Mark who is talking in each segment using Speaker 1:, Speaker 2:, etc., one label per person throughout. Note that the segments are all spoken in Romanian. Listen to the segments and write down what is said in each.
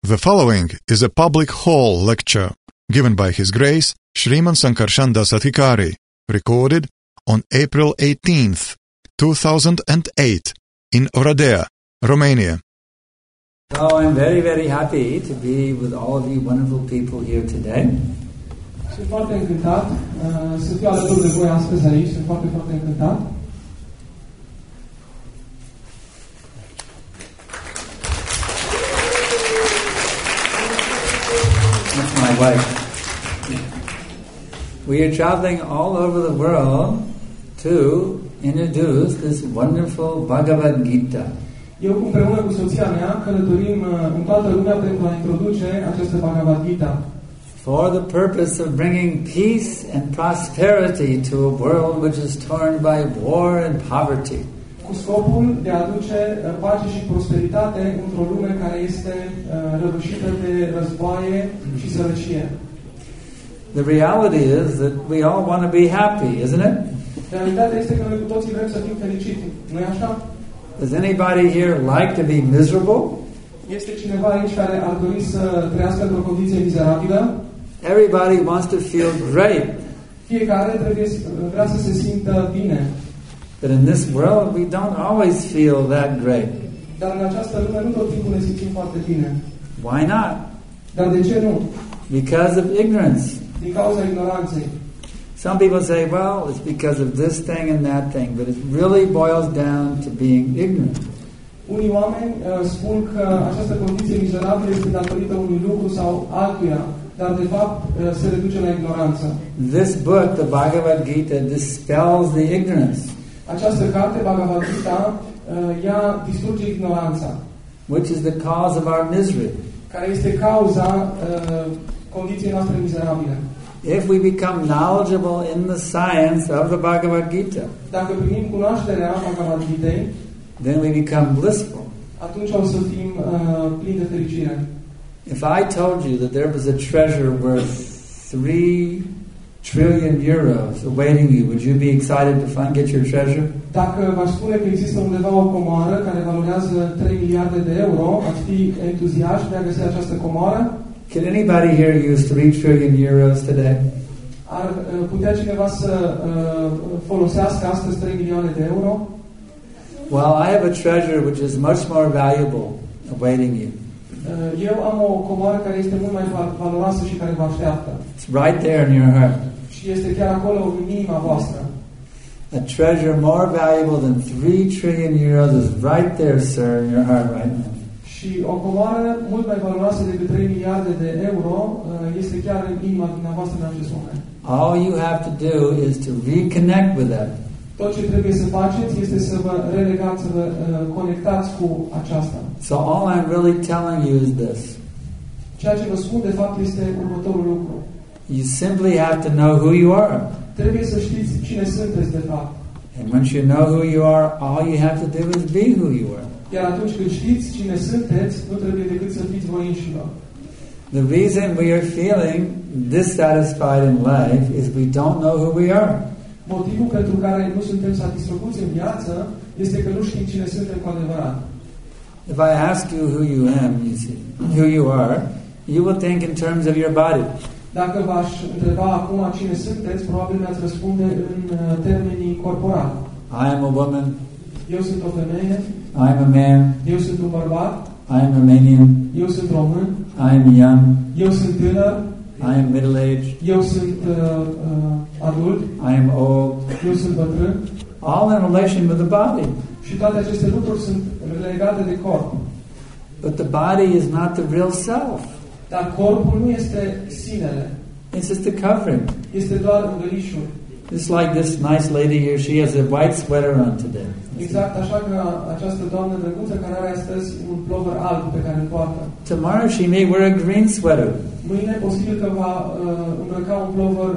Speaker 1: The following is a public hall lecture given by His Grace Shriman Sankarshan Das Adhikari, recorded on April 18th, 2008 in Oradea, Romania.
Speaker 2: So I'm very, very happy to be with all of you wonderful people here today.
Speaker 3: Sunt foarte încântat să fiu alături de voi astăzi aici, sunt foarte, foarte încântat.
Speaker 2: That's my wife. We are traveling all over the world to introduce this wonderful Bhagavad Gita.
Speaker 3: Eu împreună cu soția mea călătorim în toată lumea pentru a introduce această Bhagavad Gita.
Speaker 2: For the purpose of bringing peace and prosperity to a world which is torn by war and poverty.
Speaker 3: Cu scopul de a aduce pace și prosperitate într-o lume care este răvășită de războaie și sărăcie.
Speaker 2: The reality is that we all want to be happy, isn't it?
Speaker 3: Realitatea este că noi cu toții vrem să fim fericiți. Nu-i așa?
Speaker 2: Does anybody here like to be miserable?
Speaker 3: Este cineva aici care ar dori să trăiască într-o condiție mizerabilă?
Speaker 2: Everybody wants to feel great.
Speaker 3: Fiecare vrea să se simtă bine.
Speaker 2: But in this world, we don't always feel that great.
Speaker 3: Dar în această lume nu tot timpul ne simțim foarte bine.
Speaker 2: Why not?
Speaker 3: Dar de ce nu?
Speaker 2: Because of ignorance.
Speaker 3: Din cauza ignoranței.
Speaker 2: Some people say, well, it's because of this thing and that thing, but it really boils down to being ignorant.
Speaker 3: Unii oameni spun că această condiție mizerabilă este datorită unui lucru sau altuia, dar de fapt se reduce la ignoranță.
Speaker 2: This book, the Bhagavad Gita, dispels the ignorance.
Speaker 3: Această carte, Bhagavad Gita, ea distruge ignoranța.
Speaker 2: Which is the cause of our misery.
Speaker 3: Care este cauza condiției noastre mizerabile.
Speaker 2: If we become knowledgeable in the science of the Bhagavad Gita,
Speaker 3: dacă primim cunoașterea Bhagavad Gitei,
Speaker 2: then we become blissful.
Speaker 3: Atunci o să fim plini de fericire.
Speaker 2: If I told you that there was a treasure worth 3 trillion euros awaiting you, would you be excited to get your treasure?
Speaker 3: Dacă v-aș spune că există undeva o comoară care valorează 3 miliarde de euro, ați fi entuziaști de a găsi această comoară?
Speaker 2: Can anybody here use 3 trillion euros today?
Speaker 3: Ar putea cineva să folosească astăzi 3 milioane de euro?
Speaker 2: Well, I have a treasure which is much more valuable awaiting you.
Speaker 3: Eu am o comoară care este mult mai valoroasă și care vă așteaptă.
Speaker 2: It's right there in your heart.
Speaker 3: Și este chiar acolo în inima voastră.
Speaker 2: A treasure more valuable than 3 trillion euros is right there, sir, in your heart right now.
Speaker 3: Și o comoară mult mai valoroasă decât 3 miliarde de euro este chiar în inima dumneavoastră în acest moment.
Speaker 2: All you have to do is to reconnect with that.
Speaker 3: Tot ce trebuie să faceți este să vă relegați, să vă conectați cu aceasta.
Speaker 2: So all I'm really telling you is this.
Speaker 3: Ceea ce vă spun de fapt este următorul lucru.
Speaker 2: You simply have to know who you are.
Speaker 3: Trebuie să știți cine sunteți de fapt.
Speaker 2: And once you know who you are, all you have to do is be who you are.
Speaker 3: Iar atunci când știți cine sunteți, nu trebuie decât să fiți voi înșivă.
Speaker 2: The reason we are feeling dissatisfied in life is we don't know who we are.
Speaker 3: Motivul pentru care nu suntem satisfăcuți în viață este că nu știm cine suntem cu adevărat.
Speaker 2: If I ask you who you am, who you are, you will think in terms of your body.
Speaker 3: Dacă v-aș întreba acum cine sunteți, probabil mi-ați răspunde în termenii corporali.
Speaker 2: I am a woman.
Speaker 3: Eu sunt o femeie.
Speaker 2: I am a man.
Speaker 3: Eu sunt un bărbat.
Speaker 2: I am Romanian.
Speaker 3: Eu sunt român.
Speaker 2: I am young.
Speaker 3: Eu sunt tânăr.
Speaker 2: I am middle-aged.
Speaker 3: Eu sunt adult.
Speaker 2: I am old.
Speaker 3: Eu sunt bătrân.
Speaker 2: All in relation with the body.
Speaker 3: Și toate aceste lucruri sunt legate de corp.
Speaker 2: But the body is not the real self.
Speaker 3: Dar corpul nu este sinele.
Speaker 2: It's just a covering.
Speaker 3: Este doar învelișul.
Speaker 2: Just like this nice lady here, she has a white sweater on today.
Speaker 3: Exact așa că această doamnă drăguță care are astăzi un plover alb pe care îl poartă.
Speaker 2: Tomorrow she may wear a green sweater.
Speaker 3: Mâine posibil că va îmbrăca un plover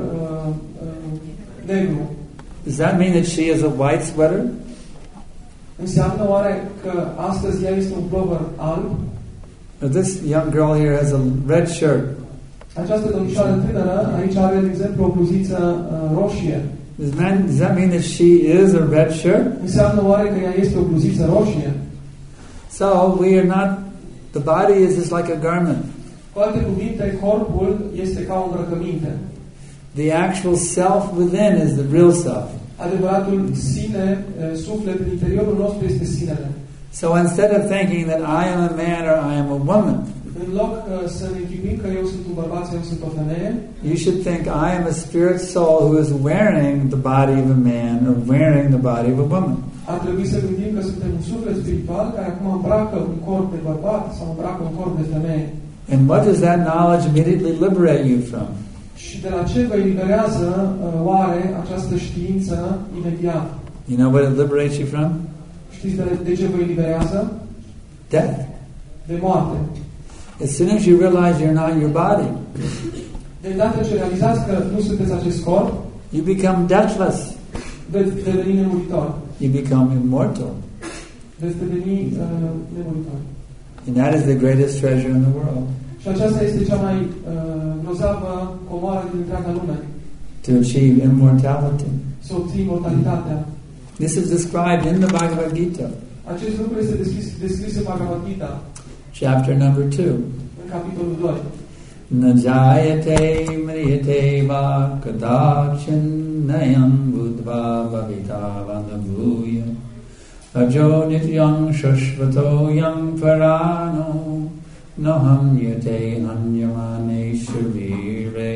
Speaker 3: negru.
Speaker 2: Does that mean that she has a white sweater?
Speaker 3: Înseamnă oare că astăzi ea este un plover alb?
Speaker 2: Or this young girl here has a red shirt.
Speaker 3: Această domnișoară tânără aici are, de exemplu, o bluziță roșie.
Speaker 2: Does that mean that she is a red shirt?
Speaker 3: Înseamnă oare că ea este o bluziță roșie?
Speaker 2: So we are not The body is just like a garment.
Speaker 3: Cu alte cuvinte, corpul este ca o îmbrăcăminte.
Speaker 2: The actual self within is the real self.
Speaker 3: Adevăratul sine, suflet în interiorul nostru este sinele.
Speaker 2: So instead of thinking that I am a man or I am a woman,
Speaker 3: În loc să ne închipuim că eu sunt un bărbat sau eu sunt o femeie,
Speaker 2: you should think I am a spirit soul who is wearing the body of a man or wearing the body of a woman.
Speaker 3: ar trebui să gândim că suntem un suflet spiritual care acum îmbracă un corp de bărbat sau îmbracă un corp de femeie.
Speaker 2: And what does that knowledge immediately liberate you from?
Speaker 3: Și de la ce vă eliberează oare această știință imediat?
Speaker 2: You know what it liberates you from?
Speaker 3: Știți de ce vă eliberează?
Speaker 2: Death.
Speaker 3: De moarte.
Speaker 2: As soon as you realize you're not your body,
Speaker 3: De îndată ce realizați că nu sunteți acest corp,
Speaker 2: you become deathless.
Speaker 3: veți deveni nemuritor.
Speaker 2: You become immortal.
Speaker 3: Veți deveni nemuritor.
Speaker 2: And that is the greatest treasure in the world.
Speaker 3: Și aceasta este cea mai grozavă comoară din întreaga lume.
Speaker 2: To achieve immortality.
Speaker 3: Să obții mortalitatea.
Speaker 2: This is described in the Bhagavad Gita.
Speaker 3: Acest lucru este descris în Bhagavad Gita,
Speaker 2: Chapter number 2.
Speaker 3: în capitolul 2.
Speaker 2: Na jayate mriyate va kadachin nayam buddha bhavita vandabhuya ajo nityam shashvato yam parano naham yate hanyamane sharire.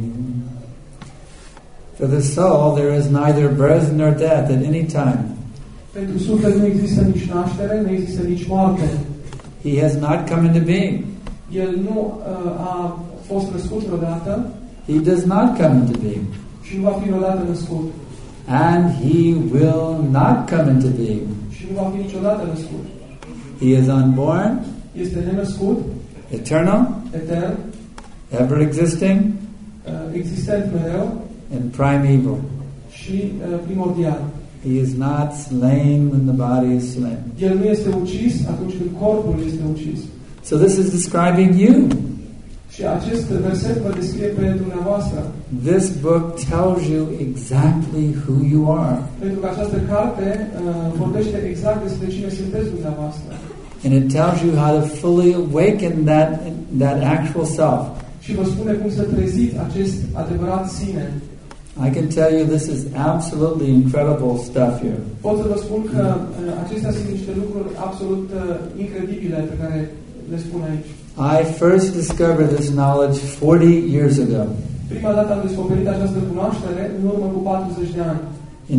Speaker 2: For the soul there is neither birth nor death at any time.
Speaker 3: Pentru suflet nu există nici naștere, nu există nici moarte.
Speaker 2: He has not come into being.
Speaker 3: El nu a fost născut vreodată
Speaker 2: He does not come into being.
Speaker 3: și nu va fi vreodată născut.
Speaker 2: And he will not come into being.
Speaker 3: Și nu va fi niciodată născut.
Speaker 2: He is unborn,
Speaker 3: Este nenăscut,
Speaker 2: eternal,
Speaker 3: etern,
Speaker 2: ever existing,
Speaker 3: existent mereu
Speaker 2: and primeval.
Speaker 3: și primordial.
Speaker 2: He is not slain when the body is slain.
Speaker 3: El nu este ucis atunci când corpul este ucis.
Speaker 2: So this is describing you.
Speaker 3: Și acest verset vă descrie pe dumneavoastră.
Speaker 2: This book tells you exactly who you are.
Speaker 3: Pentru că această carte vorbește exact despre cine sunteți dumneavoastră.
Speaker 2: And it tells you how to fully awaken that actual self.
Speaker 3: Și vă spune cum să treziți acest adevărat sine.
Speaker 2: I can tell you this is absolutely incredible stuff here.
Speaker 3: Pot să vă spun că acestea sunt niște lucruri absolut incredibile pe care le spun aici.
Speaker 2: I first discovered this knowledge 40 years ago.
Speaker 3: Prima dată am descoperit această cunoaștere în urmă cu 40 de ani.
Speaker 2: In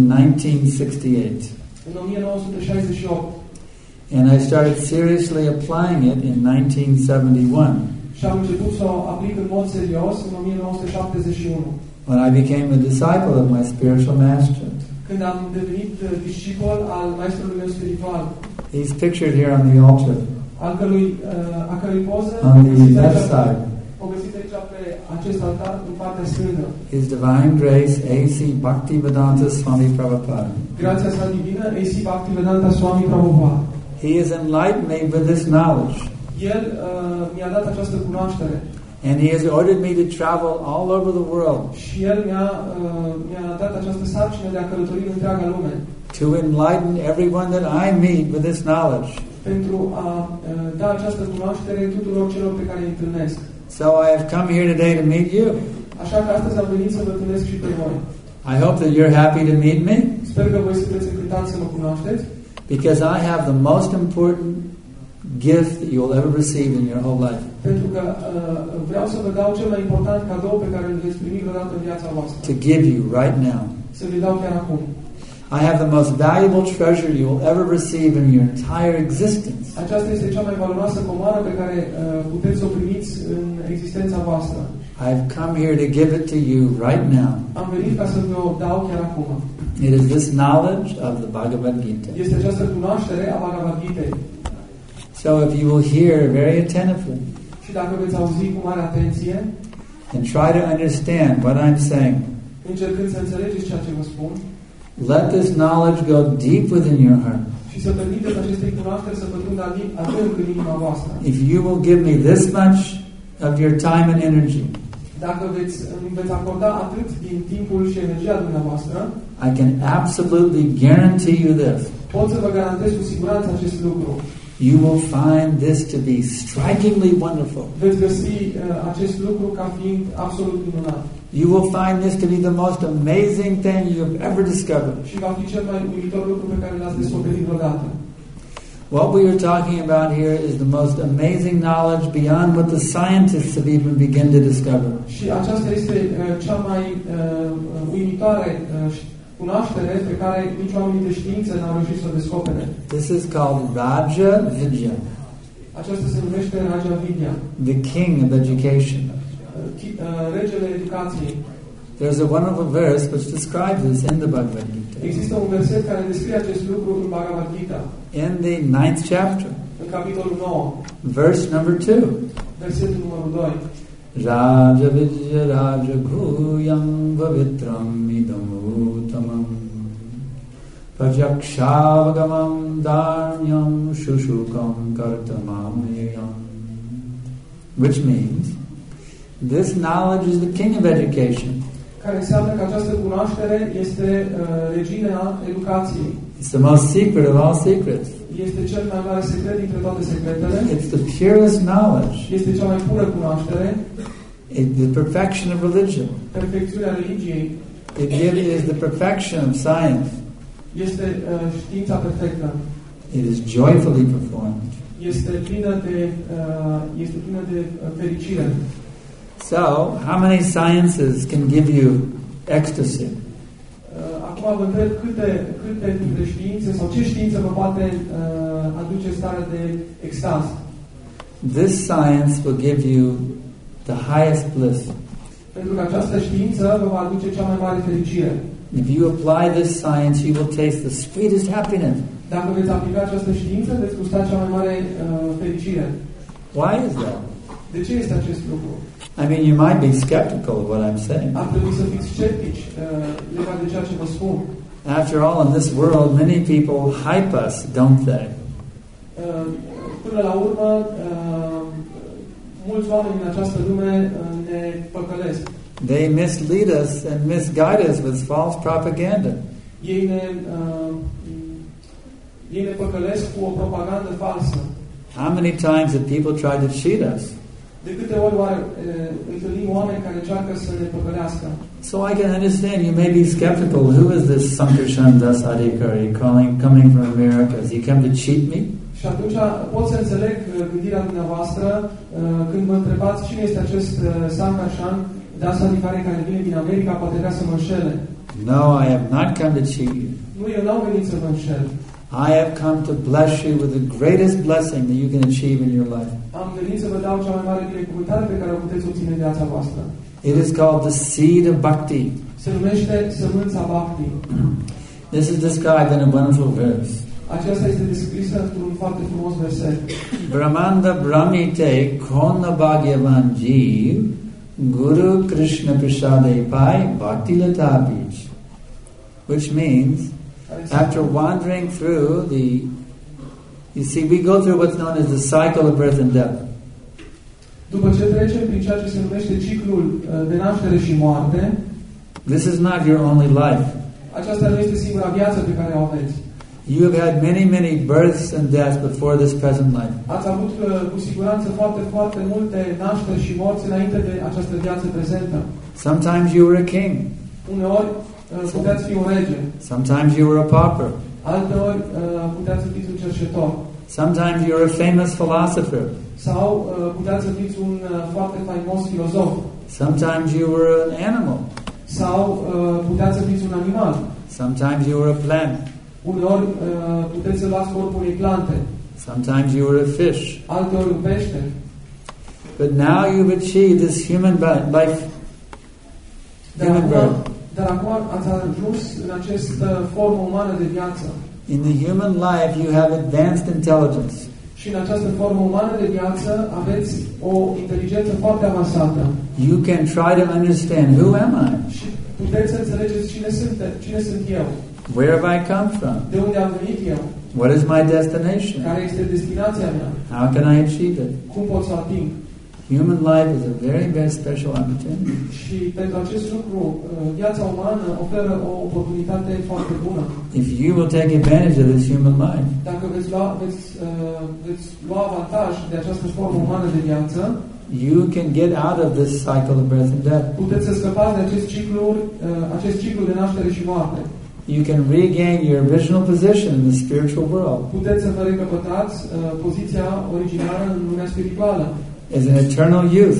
Speaker 2: 1968.
Speaker 3: În 1968.
Speaker 2: And I started seriously applying it in 1971.
Speaker 3: Și am început să o aplic în mod serios în 1971.
Speaker 2: When I became a disciple of my spiritual master.
Speaker 3: Când am devenit discipol al maestrului meu spiritual.
Speaker 2: He's pictured here on the altar.
Speaker 3: A cărui poză
Speaker 2: on the left side.
Speaker 3: O găsiți aici pe acest altar în partea stângă.
Speaker 2: His Divine Grace A.C. Bhaktivedanta Swami Prabhupada.
Speaker 3: Grația sa divină A.C. Bhaktivedanta Swami Prabhupada.
Speaker 2: He has enlightened me with this knowledge.
Speaker 3: El mi-a dat această cunoaștere.
Speaker 2: And he has ordered me to travel all over the world.
Speaker 3: Și el mi-a dat această sarcină de a călători în întreaga lume.
Speaker 2: To enlighten everyone that I meet with this knowledge.
Speaker 3: Pentru a da această cunoaștere tuturor celor pe care îi întâlnesc.
Speaker 2: So I have come here today to meet you.
Speaker 3: Așa că astăzi am venit să vă întâlnesc și pe voi.
Speaker 2: I hope that you're happy to meet me.
Speaker 3: Sper că voi sunteți încântați să mă cunoașteți.
Speaker 2: Because I have the most important gift that you will ever receive in your whole life.
Speaker 3: Pentru că vreau să vă dau cel mai important cadou pe care îl veți primi vreodată în viața voastră.
Speaker 2: To give you right now.
Speaker 3: Să vi dau chiar acum.
Speaker 2: I have the most valuable treasure you will ever receive in your entire existence.
Speaker 3: Aceasta este cea mai valoroasă comoară pe care puteți să o primiți în existența voastră.
Speaker 2: I've come here to give it to you right now.
Speaker 3: Am venit ca să vă o dau chiar acum.
Speaker 2: It is this knowledge of the Bhagavad Gita.
Speaker 3: Este această cunoaștere a Bhagavad Gitei.
Speaker 2: So if you will hear very attentively
Speaker 3: Și dacă veți auzi cu mare atenție
Speaker 2: and try to understand what I'm saying,
Speaker 3: încercând să înțelegeți ceea ce vă spun,
Speaker 2: let this knowledge go deep within your heart.
Speaker 3: și să permiteți acestei cunoașteri să pătrundă adânc în inima voastră.
Speaker 2: If you will give me this much of your time and energy,
Speaker 3: Dacă îmi veți acorda atât din timpul și energia dumneavoastră,
Speaker 2: I can absolutely guarantee you this.
Speaker 3: pot să vă garantez cu siguranță acest lucru.
Speaker 2: you will find this to be strikingly wonderful.
Speaker 3: Veți găsi acest lucru ca fiind absolut minunat.
Speaker 2: You will find this to be the most amazing thing you have ever discovered.
Speaker 3: Și va fi cel mai uimitor lucru pe care l-ați descoperit vreodată.
Speaker 2: What we are talking about here is the most amazing knowledge beyond what the scientists have even begun to discover.
Speaker 3: Și aceasta este cea mai uimitoare cunoaștere pe care nici oamenii de știință n-au reușit să o descopere.
Speaker 2: This is called Raja Vidya,
Speaker 3: Aceasta se numește Raja Vidya,
Speaker 2: the king of education.
Speaker 3: regele educației.
Speaker 2: There's a wonderful verse which describes this in the Bhagavad Gita.
Speaker 3: Există un verset care descrie acest lucru în Bhagavad Gita.
Speaker 2: In the 9th chapter,
Speaker 3: În capitolul 9,
Speaker 2: verse number 2.
Speaker 3: versetul numărul 2.
Speaker 2: Raja Vidya Raja Bhuyam Vavitram Idam Uttamam Pajakshavgamam Dharnyam Shushukam Kartamamyam. Which means, this knowledge is the king of education.
Speaker 3: Care înseamnă că această cunoaștere este regina educației.
Speaker 2: It's the most secret of all secrets.
Speaker 3: Este cel mai mare secret dintre toate secretele.
Speaker 2: It's the purest knowledge.
Speaker 3: Este cea mai pură cunoaștere.
Speaker 2: It's the perfection of religion.
Speaker 3: Perfecțiunea religiei.
Speaker 2: It is the perfection of science.
Speaker 3: Este știința perfectă.
Speaker 2: It is joyfully performed.
Speaker 3: Este plină de fericire.
Speaker 2: So, how many sciences can give you ecstasy?
Speaker 3: Acum vă întreb câte dintre științe sau ce știință vă poate aduce stare de extaz.
Speaker 2: This science will give you the highest bliss.
Speaker 3: Pentru că această știință vă va aduce cea mai mare fericire.
Speaker 2: If you apply this science, you will taste the sweetest happiness.
Speaker 3: Dacă veți aplica această știință, veți gusta cea mai mare fericire.
Speaker 2: Why is that?
Speaker 3: De ce este acest lucru?
Speaker 2: I mean, you might be skeptical of what I'm saying.
Speaker 3: Ar trebui să fiți sceptici legat de ceea ce vă spun.
Speaker 2: After all, in this world, many people hype us, don't they?
Speaker 3: Până la urmă, mulți oameni în această lume ne păcălesc.
Speaker 2: They mislead us and misguide us with false propaganda.
Speaker 3: Ei ne păcălesc cu o propagandă falsă.
Speaker 2: How many times have people tried to cheat us?
Speaker 3: De câte ori oare întâlnim oameni care încearcă să ne păcălească?
Speaker 2: So I can understand you may be skeptical. Who is this Sankarshan Das Adhikari coming from America? Has he come to cheat me?
Speaker 3: Și atunci pot să înțeleg gândirea dumneavoastră când mă întrebați cine este acest Sankarshan Das Adhikari care vine din America, poate vrea să mă înșele.
Speaker 2: No, I have not come to cheat you.
Speaker 3: Nu, eu n-am venit să vă înșel.
Speaker 2: I have come to bless you with the greatest blessing that you can achieve in your life.
Speaker 3: Am venit să vă dau cea mai mare binecuvântare pe care o puteți obține în viața voastră.
Speaker 2: It is called the seed of bhakti.
Speaker 3: Se numește sămânța bhakti.
Speaker 2: This is described in a wonderful verse.
Speaker 3: Aceasta este descrisă într-un foarte frumos verset.
Speaker 2: Brahmanda Brahmite Kona Bhagyavan Jeev Guru Krishna Prasade Pai Bhakti Latabij. Which means, after wandering through you see, we go through what's known as the cycle of birth and death.
Speaker 3: După ce trecem prin ceea ce se numește ciclul de naștere și moarte,
Speaker 2: this is not your only life.
Speaker 3: Aceasta nu este singura viață pe care o aveți.
Speaker 2: You have had many births and deaths before this present life.
Speaker 3: Ați avut cu siguranță foarte multe nașteri și morți înainte de această viață prezentă.
Speaker 2: Sometimes you were a king.
Speaker 3: Uneori puteți fi un rege.
Speaker 2: Sometimes you were a pauper.
Speaker 3: Alteori puteți să fiți un cerșetor.
Speaker 2: Sometimes you were a famous philosopher.
Speaker 3: Sau puteți să fiți un foarte faimos filozof.
Speaker 2: Sometimes you were an animal.
Speaker 3: Sau puteți să fiți un animal.
Speaker 2: Sometimes you were a plant.
Speaker 3: Uneori puteți să luați corpul unei plante.
Speaker 2: Sometimes you were a fish.
Speaker 3: Alteori un pește.
Speaker 2: But now you've achieved this human life.
Speaker 3: Dar acum ați ajuns în această formă umană de viață.
Speaker 2: In the human life you have advanced intelligence.
Speaker 3: Și în această formă umană de viață aveți o inteligență foarte avansată.
Speaker 2: You can try to understand who am I?
Speaker 3: Și puteți să înțelegeți cine sunt eu.
Speaker 2: Where have I come from?
Speaker 3: De unde am venit eu?
Speaker 2: What is my destination?
Speaker 3: Care este destinația mea?
Speaker 2: How can I achieve it?
Speaker 3: Cum pot să ating?
Speaker 2: Human life is a very, very special opportunity.
Speaker 3: Și pentru acest lucru, viața umană oferă o oportunitate foarte bună.
Speaker 2: If you will take advantage of this human life,
Speaker 3: Dacă veți lua avantaj de această formă umană de viață,
Speaker 2: you can get out of this cycle of birth and death.
Speaker 3: puteți să scăpați de acest ciclu de naștere și moarte.
Speaker 2: You can regain your original position in the spiritual world
Speaker 3: Puteți să vă recăpătați poziția originară în lumea spirituală,
Speaker 2: as an eternal youth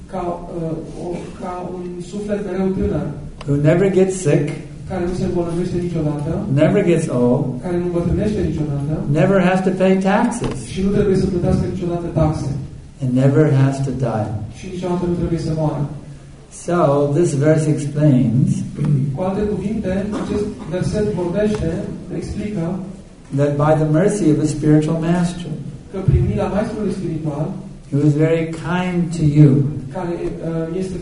Speaker 3: ca un suflet mereu tânăr,
Speaker 2: who never gets sick,
Speaker 3: care nu se îmbolnăvește niciodată,
Speaker 2: never gets old,
Speaker 3: care nu îmbătrânește niciodată
Speaker 2: never has to pay taxes,
Speaker 3: și nu trebuie să plătească niciodată taxe
Speaker 2: and never has to die.
Speaker 3: și niciodată nu trebuie să moară.
Speaker 2: So, this verse explains
Speaker 3: Cu alte cuvinte, acest verset explică
Speaker 2: that by the mercy of a spiritual master,
Speaker 3: că prin mila Maestrului spiritual,
Speaker 2: who is very kind to you,
Speaker 3: care este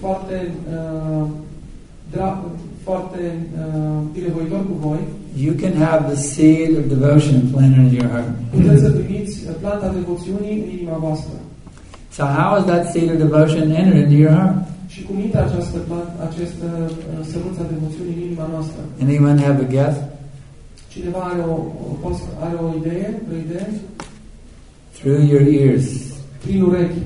Speaker 3: foarte binevoitor cu voi,
Speaker 2: you can have the seed of devotion planted in your heart.
Speaker 3: puteți să primiți planta devoțiunii în inima voastră.
Speaker 2: So how is that seed of devotion entered into your heart?
Speaker 3: Și cum intră această sămânță a devoțiunii în inima noastră?
Speaker 2: Anyone have a guess?
Speaker 3: Cineva are o idee?
Speaker 2: Through your ears.
Speaker 3: Prin urechi.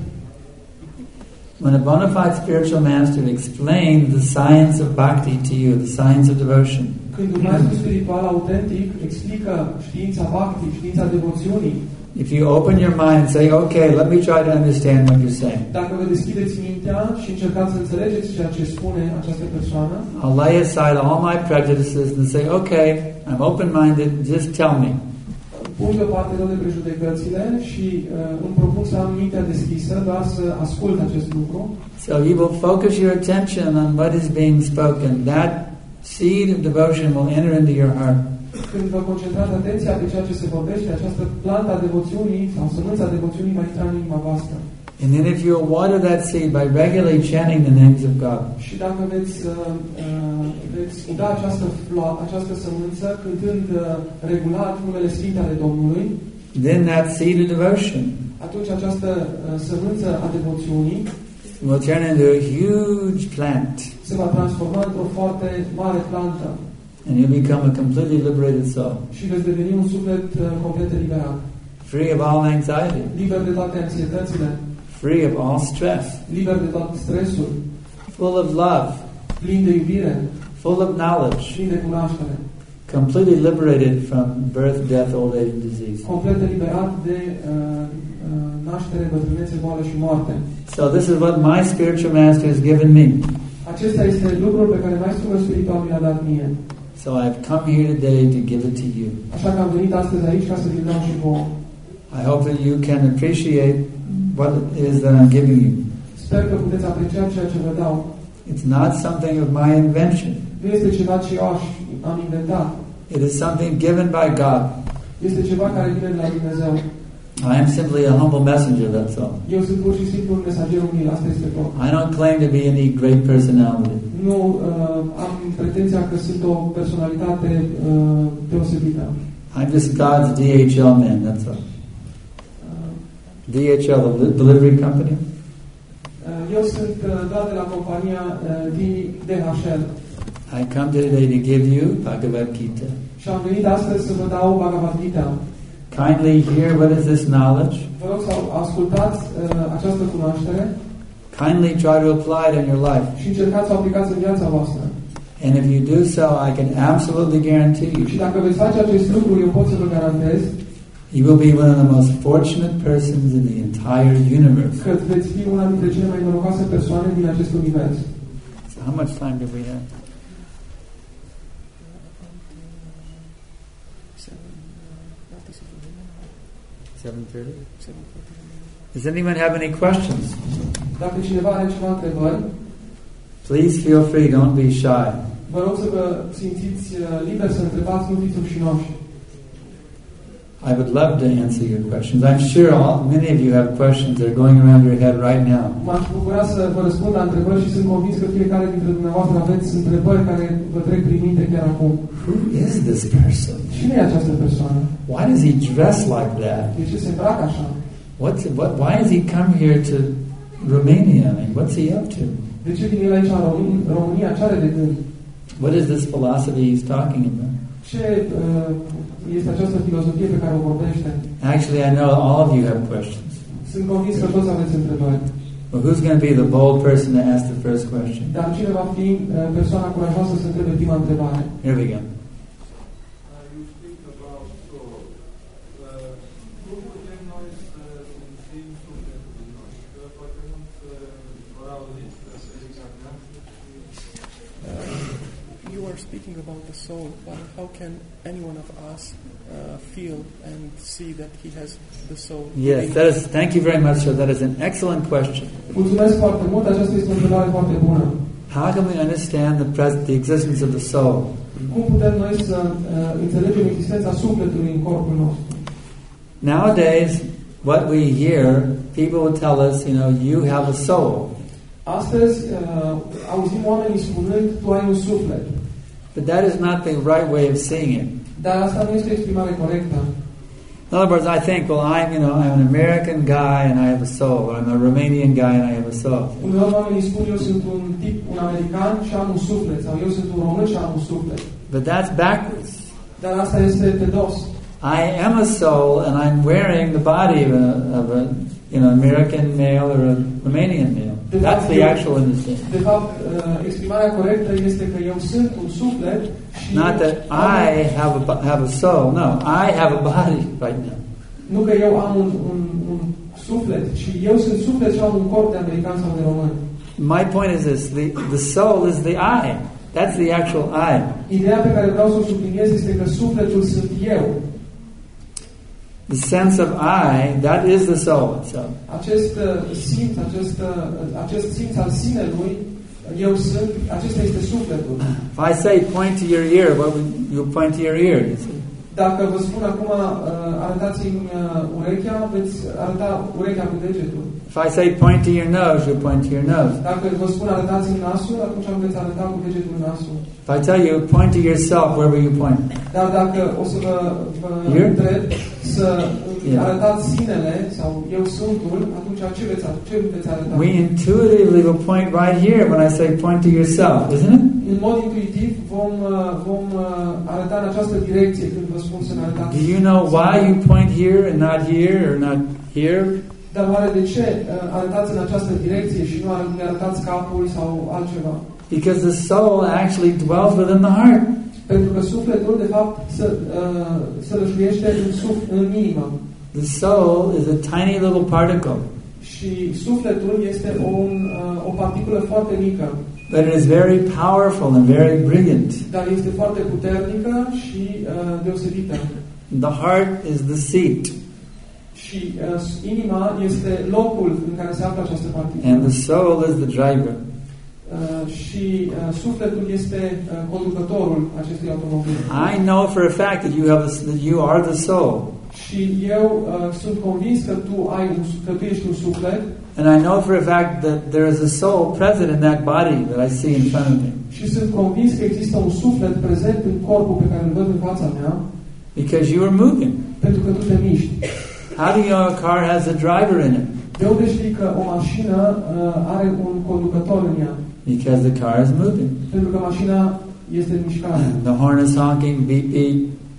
Speaker 2: When a bona fide spiritual master explains the science of bhakti to you, the science of devotion,
Speaker 3: Când un maestru spiritual autentic explică știința bhakti, știința devoțiunii,
Speaker 2: if you open your mind and say, okay, let me try to understand what you're saying,
Speaker 3: dacă vă deschideți mintea și încercați să înțelegeți ceea ce spune această persoană,
Speaker 2: I'll lay aside all my prejudices and say, okay, I'm open-minded, just tell me.
Speaker 3: pun deoparte toate prejudecățile și îmi propun să am mintea deschisă, doar să ascult acest lucru.
Speaker 2: So you will focus your attention on what is being spoken. That seed of devotion will enter into your heart.
Speaker 3: Când vă concentrați atenția pe ceea ce se vorbește, această plantă a devoțiunii sau sămânța devoțiunii va intra în inima voastră.
Speaker 2: And then if you water that seed by regularly chanting the names of God,
Speaker 3: Și dacă veți uda această sămânță cântând regulat numele Sfinte ale Domnului,
Speaker 2: then that seed of devotion
Speaker 3: atunci această sămânță a devoțiunii
Speaker 2: will turn into a huge plant,
Speaker 3: se va transforma într-o foarte mare plantă
Speaker 2: and you'll become a completely liberated soul,
Speaker 3: și veți deveni un suflet complet eliberat,
Speaker 2: free of all anxiety,
Speaker 3: liber de toate anxietățile,
Speaker 2: free of all stress,
Speaker 3: liber de tot stresul,
Speaker 2: full of love,
Speaker 3: plin de iubire,
Speaker 2: full of knowledge,
Speaker 3: plin de cunoaștere,
Speaker 2: completely liberated from birth, death, old age, and disease.
Speaker 3: complet eliberat de naștere, bătrânețe, boală și moarte.
Speaker 2: So this is what my spiritual master has given me.
Speaker 3: Acesta este lucrul pe care Maestrul meu spiritual mi l-a dat mie.
Speaker 2: So I've come here today to give it to you.
Speaker 3: Așa că am venit astăzi aici ca să vi-l dau și vouă.
Speaker 2: I hope that you can appreciate what it is that I'm giving you.
Speaker 3: Sper că puteți aprecia ceea ce vă dau.
Speaker 2: It's not something of my invention.
Speaker 3: Nu este ceva ce eu am inventat.
Speaker 2: It is something given by God.
Speaker 3: Este ceva care vine de la Dumnezeu.
Speaker 2: I am simply a humble messenger, that's all.
Speaker 3: Eu sunt pur și simplu un mesager umil, asta este tot.
Speaker 2: I don't claim to be any great personality.
Speaker 3: Nu am pretenția că sunt o personalitate deosebită.
Speaker 2: I'm just God's DHL man, that's all. DHL, the delivery company.
Speaker 3: Eu sunt dat de la compania DHL.
Speaker 2: I come today to give you Bhagavad Gita.
Speaker 3: Și am venit astăzi să vă dau Bhagavad Gita.
Speaker 2: Kindly hear what is this knowledge.
Speaker 3: Vă rog să ascultați această cunoaștere.
Speaker 2: Kindly try to apply it in your life.
Speaker 3: Și încercați să o aplicați în viața voastră.
Speaker 2: And if you do so, I can absolutely guarantee you,
Speaker 3: Și dacă veți face acest lucru, eu pot să vă garantez
Speaker 2: you will be one of the most fortunate persons in the entire universe.
Speaker 3: că veți fi una dintre cele mai norocoase persoane din acest univers.
Speaker 2: So how much time do we have? 7:30? Does anyone have any questions?
Speaker 3: Dacă cineva are ceva întrebări,
Speaker 2: Please feel free, don't be shy.
Speaker 3: vă rog să vă simțiți liber să întrebați, nu fiți rușinoși.
Speaker 2: I would love to answer your questions. I'm sure many of you have questions that are going around your head right now.
Speaker 3: M-aș bucura să vă răspund la întrebări și sunt convins că fiecare dintre dumneavoastră aveți întrebări care vă trec prin minte chiar acum.
Speaker 2: Who is this person?
Speaker 3: Cine e această persoană?
Speaker 2: Why does he dress like that?
Speaker 3: De ce se îmbracă așa?
Speaker 2: Why has he come here to Romania? I mean, what's he up to?
Speaker 3: De ce vine el aici în România? Ce are de gând?
Speaker 2: What is this philosophy he's talking about?
Speaker 3: Ce este această filozofie pe care o vorbește?
Speaker 2: Actually, I know all of you have questions.
Speaker 3: Sunt convins că toți aveți întrebări.
Speaker 2: Well, who's going to be the bold person to ask the first question?
Speaker 3: Dar cine va fi persoana curajoasă să întrebe prima întrebare?
Speaker 2: Here we go.
Speaker 4: You speak about soul. Cum putem noi să simțim sufletul în noi? Că poate mulți vor auzi să examinăm.
Speaker 5: You are speaking about the soul, but how can any one of us feel and see that he has the soul?
Speaker 2: Yes, thank you very much, sir. That is an excellent question.
Speaker 3: Mulțumesc foarte mult, aceasta este o întrebare foarte bună.
Speaker 2: How can we understand the existence of the soul?
Speaker 3: Cum putem noi să înțelegem existența sufletului în corpul nostru?
Speaker 2: Nowadays, what we hear, people will tell us, you have a soul.
Speaker 3: Astăzi auzim oamenii spunând, tu ai un suflet.
Speaker 2: But that is not the right way of seeing it.
Speaker 3: Dar asta nu este o exprimare corectă.
Speaker 2: In other words, I think, well, I'm an American guy and I have a soul. Or I'm a Romanian guy and I have a soul.
Speaker 3: Uneori oamenii spun, eu sunt un american și am un suflet, sau eu sunt un român și am un suflet.
Speaker 2: But that's backwards.
Speaker 3: Dar asta este pe dos.
Speaker 2: I am a soul and I'm wearing the body of a American male or a Romanian male. That's the actual understanding.
Speaker 3: De fapt, exprimarea corectă este că eu sunt un suflet și
Speaker 2: not that I have a soul. No, I have a body right now.
Speaker 3: Nu că eu am un suflet, ci eu sunt suflet și am un corp de american sau de român.
Speaker 2: My point is this: the soul is the I. That's the actual I.
Speaker 3: Ideea pe care vreau să o subliniez este că sufletul sunt eu.
Speaker 2: The sense of I, that is the soul itself.
Speaker 3: Acest simț al sinelui, eu sunt, acesta este sufletul.
Speaker 2: If I say point to your ear, you point to your ear, you see.
Speaker 3: Dacă vă spun acum, arătați-mi urechea, veți arăta urechea cu degetul.
Speaker 2: If I say point to your nose, you point to your nose.
Speaker 3: Dacă vă spun arătați-mi nasul, atunci veți arăta cu degetul nasul.
Speaker 2: If I tell you point to yourself, where will you point?
Speaker 3: Dar dacă o să vă întreb să arătați sinele sau eu suntul, atunci ce veți arăta?
Speaker 2: We intuitively will point right here when I say point to yourself, isn't it?
Speaker 3: În mod intuitiv vom arăta în această direcție când vă spun să ne arătați.
Speaker 2: Do you know why you point here and not here or not here?
Speaker 3: Dar oare de ce arătați în această direcție și nu ne arătați capul sau altceva?
Speaker 2: Because the soul actually dwells within the heart.
Speaker 3: Pentru că sufletul, de fapt, se lășluiește în inimă.
Speaker 2: The soul is a tiny little particle.
Speaker 3: Și sufletul este o particulă foarte mică.
Speaker 2: But it is very powerful and very brilliant.
Speaker 3: Dar este foarte puternică și deosebită.
Speaker 2: The heart is the seat.
Speaker 3: Și inima este locul în care se află această particulă.
Speaker 2: And the soul is the driver.
Speaker 3: Și sufletul este conducătorul acestui automobil.
Speaker 2: I know for a fact that you are the soul.
Speaker 3: Și eu sunt convins că tu ești un suflet.
Speaker 2: And I know for a fact that there is a soul present in that body that I see in front of me.
Speaker 3: Și sunt convins că există un suflet prezent în corpul pe care îl văd în fața mea.
Speaker 2: Because you are moving.
Speaker 3: Pentru că tu te miști.
Speaker 2: How do you know a car has a driver in it?
Speaker 3: De unde știi că o mașină are un conducător în ea?
Speaker 2: Because the car is moving.
Speaker 3: Pentru că mașina este în mișcare.
Speaker 2: The horn is honking, beep beep.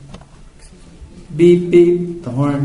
Speaker 2: Beep beep, the horn.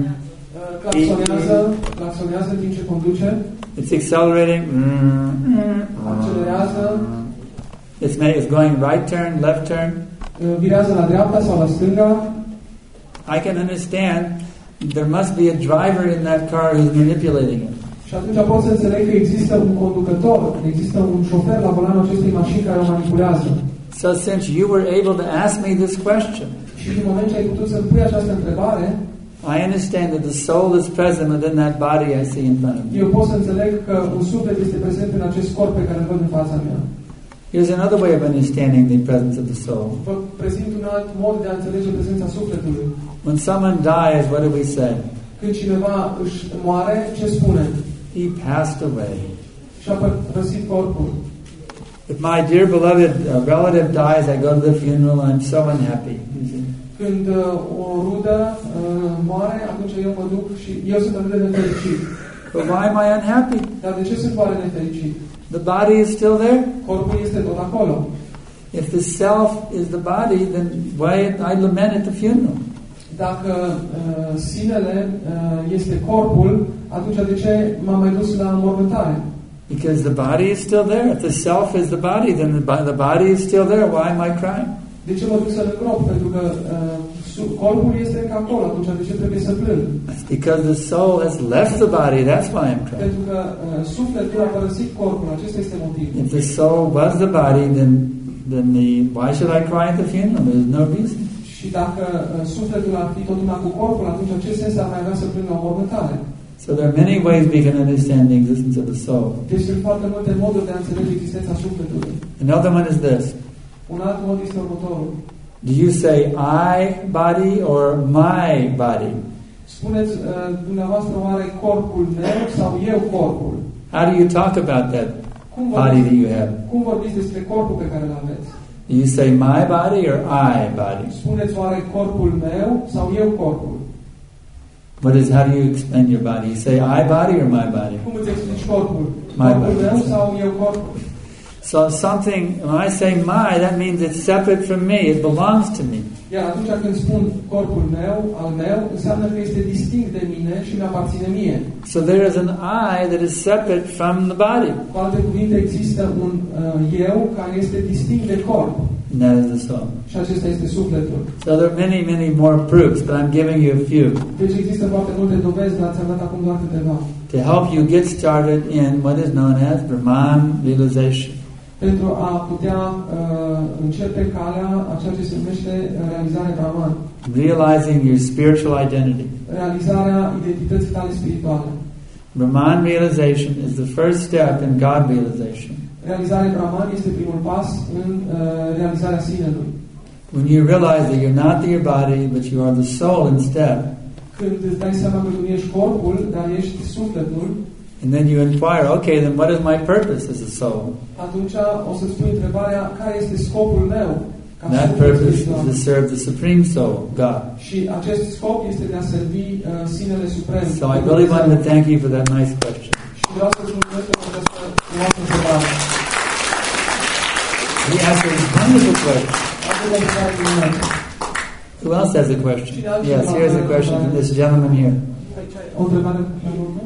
Speaker 3: Claxonează în timp ce conduce.
Speaker 2: It's accelerating.
Speaker 3: Accelerează.
Speaker 2: It's going right turn, left turn.
Speaker 3: Virează la dreapta sau la stânga.
Speaker 2: I can understand there must be a driver in that car who's manipulating it.
Speaker 3: Și atunci pot să înțeleg că există un conducător, există un șofer la volanul acestei mașini care o manipulează.
Speaker 2: So since you were able to ask me this question,
Speaker 3: și din moment ce ai putut să-mi pui această întrebare,
Speaker 2: I understand that the soul is present within that body I see in front of me.
Speaker 3: Eu pot să înțeleg că un suflet este prezent în acest corp pe care îl văd în fața mea.
Speaker 2: Here's another way of understanding the presence of the soul.
Speaker 3: Vă prezint un alt mod de a înțelege prezența sufletului.
Speaker 2: When someone dies, what do we say?
Speaker 3: Când cineva își moare, ce spune?
Speaker 2: He passed away.
Speaker 3: Și-a părăsit corpul.
Speaker 2: If my dear beloved relative dies, I go to the funeral and I'm so unhappy.
Speaker 3: Când o rudă moare, atunci eu mă duc și eu sunt atât de nefericit.
Speaker 2: But why am I unhappy?
Speaker 3: Dar de ce sunt oare nefericit?
Speaker 2: The body is still there.
Speaker 3: Corpul este tot acolo.
Speaker 2: If the self is the body, then why I lament at the funeral?
Speaker 3: Dacă sinele este corpul, atunci de ce m-am mai dus la mormântare?
Speaker 2: Because the body is still there. If the self is the body, then the body is still there. Why am I crying?
Speaker 3: De ce mă duc să-l îngrop? Pentru că corpul este încă acolo, atunci de ce trebuie să plâng?
Speaker 2: It's because the soul has left the body. That's why I'm crying.
Speaker 3: Pentru că sufletul a părăsit corpul. Acesta este motivul.
Speaker 2: If the soul was the body, then why should I cry at the funeral? There's no reason.
Speaker 3: Și dacă sufletul ar fi tot una cu corpul, atunci ce sens ar mai avea să plâng la o mormântare?
Speaker 2: So there are many ways we can understand the existence of the soul.
Speaker 3: Deci sunt foarte multe moduri de a înțelege existența sufletului.
Speaker 2: Another one is this.
Speaker 3: Un alt mod este următorul.
Speaker 2: Do you say I body or my body?
Speaker 3: Spuneți dumneavoastră oare corpul meu sau eu corpul?
Speaker 2: How do you talk about that body that you have?
Speaker 3: Cum vorbiți despre corpul pe care îl aveți?
Speaker 2: Do you say my body or I body?
Speaker 3: Spuneți oare corpul meu sau eu corpul?
Speaker 2: How do you explain your body? You say I body or my body?
Speaker 3: Cum îți explici corpul?
Speaker 2: My
Speaker 3: Corpul
Speaker 2: body.
Speaker 3: meu sau eu corpul?
Speaker 2: So when I say my, that means it's separate from me. It belongs to me.
Speaker 3: Iar atunci când spun corpul meu, al meu, înseamnă că este distinct de mine și mi aparține mie.
Speaker 2: So there is an I that is separate from the body.
Speaker 3: Cu alte cuvinte, există un eu care este distinct de corp.
Speaker 2: And that is the soul.
Speaker 3: Și acesta este sufletul.
Speaker 2: So there are many, many more proofs, but I'm giving you a few.
Speaker 3: Deci există foarte multe dovezi, dar ți-am dat acum doar câteva.
Speaker 2: To help you get started in what is known as Brahman realization.
Speaker 3: Pentru a putea începe calea a ceea ce se numește realizarea Brahman.
Speaker 2: Realizing your spiritual identity.
Speaker 3: Realizarea identității tale spirituale.
Speaker 2: Brahman realization is the first step in God realization.
Speaker 3: Realizarea Brahman este primul pas în realizarea sinelui.
Speaker 2: When you realize that you're not your body, but you are the soul instead.
Speaker 3: Când îți dai seama că tu nu ești corpul, dar ești sufletul.
Speaker 2: And then you inquire, okay, then what is my purpose as a soul?
Speaker 3: Atunci o să-ți pui întrebarea, care este scopul meu?
Speaker 2: And that purpose is to serve the Supreme Soul, God.
Speaker 3: Și acest scop este de a servi sinele suprem.
Speaker 2: So I really want to thank you for that nice question.
Speaker 3: Și vreau să-ți mulțumesc pentru această frumoasă întrebare.
Speaker 2: He asked a wonderful question. Who else has a question? Yes, here's a question from this gentleman here.
Speaker 3: O întrebare pentru urmă?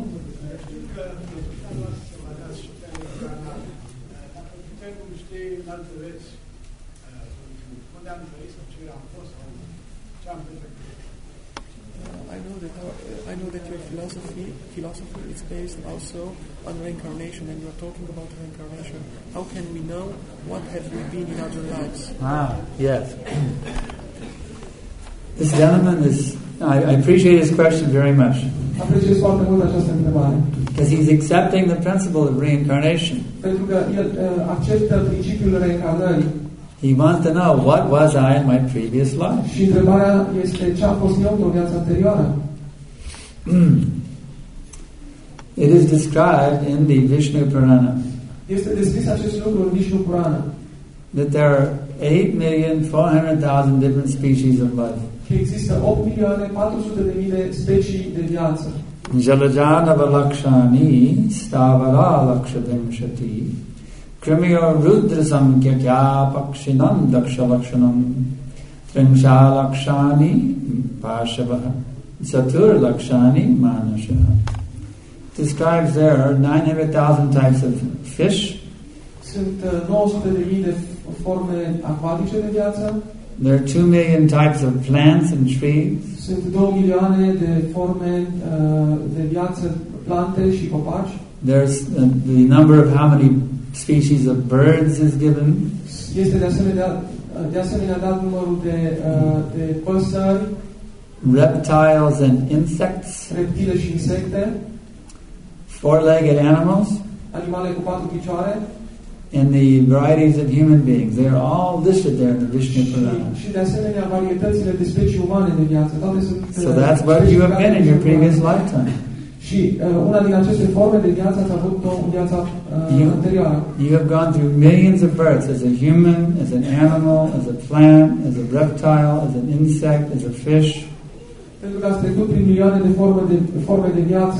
Speaker 5: I know that your philosophy is based also on reincarnation, and you are talking about reincarnation. How can we know what have we been in other lives?
Speaker 2: Yes. This gentleman I appreciate his question very much.
Speaker 3: Apreciez foarte mult această întrebare.
Speaker 2: Because he's accepting the principle of reincarnation.
Speaker 3: Pentru că el acceptă principiul reîncarnării.
Speaker 2: He wants to know what was I in my previous life.
Speaker 3: Și întrebarea este ce a fost eu într-o viață anterioară.
Speaker 2: It is described in the Vishnu Purana.
Speaker 3: Este descris acest lucru în Vishnu Purana.
Speaker 2: That there are 8,400,000 different species of life.
Speaker 3: Că există 8.400.000 de specii de viață.
Speaker 2: Jalajanava lakshani stavara lakshadimshati krimiyo rudra samkyakya pakshinam daksha lakshanam tringsha lakshani pashavaha satur lakshani manashaha. Describes there are 900,000 types of fish.
Speaker 3: Sunt 900.000 de forme acvatice de viață.
Speaker 2: There are 2 million types of plants and trees.
Speaker 3: Sunt 2 milioane de forme de viață, plante și copaci.
Speaker 2: There's the number of how many species of birds is given.
Speaker 3: Este de asemenea dat numărul de păsări,
Speaker 2: reptiles and insects,
Speaker 3: reptile și insecte,
Speaker 2: four-legged animals,
Speaker 3: animale cu 4 picioare,
Speaker 2: and the varieties of human beings. They are all listed there in the Vishnu Purana.
Speaker 3: Și de asemenea varietățile de specii umane de viață. Toate sunt.
Speaker 2: So that's what you have been in your previous lifetime.
Speaker 3: Și una din aceste forme de viață ați avut-o în viața anterioară.
Speaker 2: You have gone through millions of births as a human, as an animal, as a plant, as a reptile, as an insect, as a fish.
Speaker 3: Pentru că ați trecut prin milioane de forme de viață,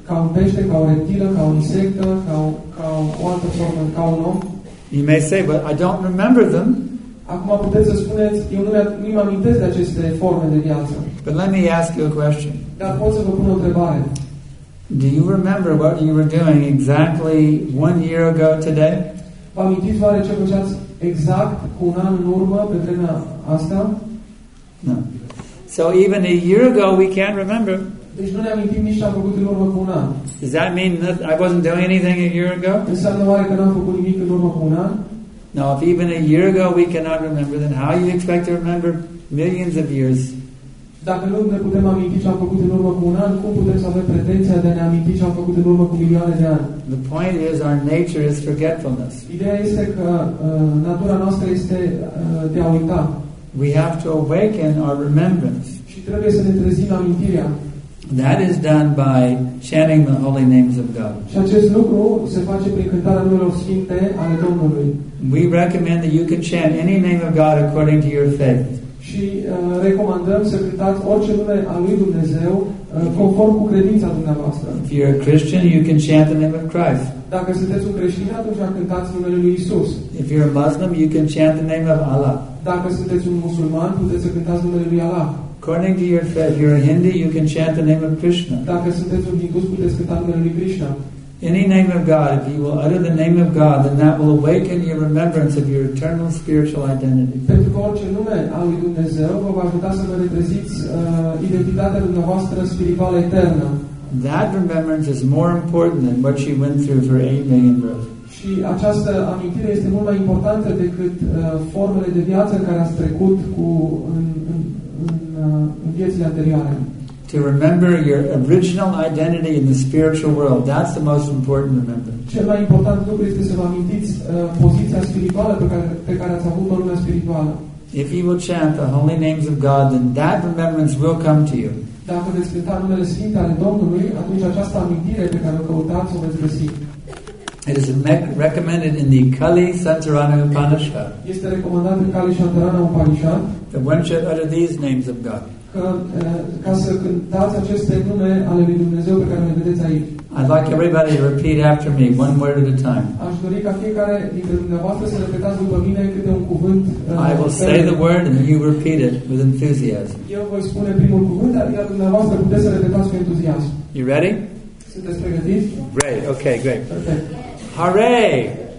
Speaker 3: ca un pește, ca o reptilă, ca o insectă, ca o altă formă, ca un om.
Speaker 2: You may say, but I don't remember them.
Speaker 3: Acum puteți să spuneți, eu nu-mi amintesc de aceste forme de viață.
Speaker 2: But let me ask you a question.
Speaker 3: Dar pot să vă pun o întrebare.
Speaker 2: Do you remember what you were doing exactly 1 year ago today?
Speaker 3: Vă amintiți oare ce făceați exact cu un an în urmă pe vremea asta?
Speaker 2: No. So even a year ago we can't remember.
Speaker 3: Deci nu ne amintim nici ce am făcut în urmă cu un an.
Speaker 2: Does that mean that I wasn't doing anything a year ago?
Speaker 3: Înseamnă oare că n-am făcut nimic în urmă cu un an?
Speaker 2: No, if even a year ago we cannot remember, then how you expect to remember millions of years?
Speaker 3: Dacă nu ne putem aminti ce am făcut în urmă cu un an, cum putem să avem pretenția de a ne aminti ce am făcut în urmă cu milioane de ani?
Speaker 2: The point is our nature is forgetfulness.
Speaker 3: Ideea este că natura noastră este de a uita.
Speaker 2: We have to awaken our remembrance.
Speaker 3: Și trebuie să ne trezim amintirea.
Speaker 2: That is done by chanting the holy names of God.
Speaker 3: Și acest lucru se face prin cântarea numelor sfinte ale Domnului.
Speaker 2: We recommend that you can chant any name of God according to your faith.
Speaker 3: Și recomandăm să cântați orice nume al lui Dumnezeu conform cu credința dumneavoastră.
Speaker 2: If you're a Christian, you can chant the name of Christ.
Speaker 3: Dacă sunteți un creștin, atunci cântați numele lui Isus.
Speaker 2: If you're a Muslim, you can chant the name of Allah.
Speaker 3: Dacă sunteți un musulman, puteți să cântați numele lui Allah.
Speaker 2: According to your faith, if you're a Hindu, you can chant the name of Krishna.
Speaker 3: Dacă sunteți un hindus, puteți cânta numele lui Krishna.
Speaker 2: Any name of God, if you will utter the name of God, then that will awaken your remembrance of your eternal spiritual identity.
Speaker 3: Pentru că orice nume al lui Dumnezeu vă va ajuta să vă retreziți identitatea dumneavoastră spirituală eternă.
Speaker 2: That remembrance is more important than what you went through for 8 million births.
Speaker 3: Și această amintire este mult mai importantă decât formele de viață în care ați trecut în viețile anterioare.
Speaker 2: To remember your original identity in the spiritual world, that's the most important remembrance.
Speaker 3: Cel mai important lucru este să vă amintiți poziția spirituală pe care ați avut-o în lumea spirituală.
Speaker 2: If you will chant the holy names of God, then that remembrance will come to you.
Speaker 3: Dacă veți cânta numele sfinte ale Domnului, atunci această amintire pe care o căutați o veți găsi.
Speaker 2: It is recommended in the Kali Santarana Upanishad.
Speaker 3: Este recomandat în Kali Santarana Upanishad
Speaker 2: that one should utter these names of God.
Speaker 3: Ca să cântați aceste nume ale lui Dumnezeu pe care le vedeți aici.
Speaker 2: I'd like everybody to repeat after me, one word at a time.
Speaker 3: Aș dori ca fiecare dintre dumneavoastră să repetați după mine câte un cuvânt.
Speaker 2: I will say the word and you repeat it with enthusiasm.
Speaker 3: Eu voi spune primul cuvânt, iar dumneavoastră puteți să repetați cu entuziasm.
Speaker 2: You ready?
Speaker 3: Sunteți pregătiți?
Speaker 2: Great. Okay, great.
Speaker 3: Perfect.
Speaker 2: Hooray!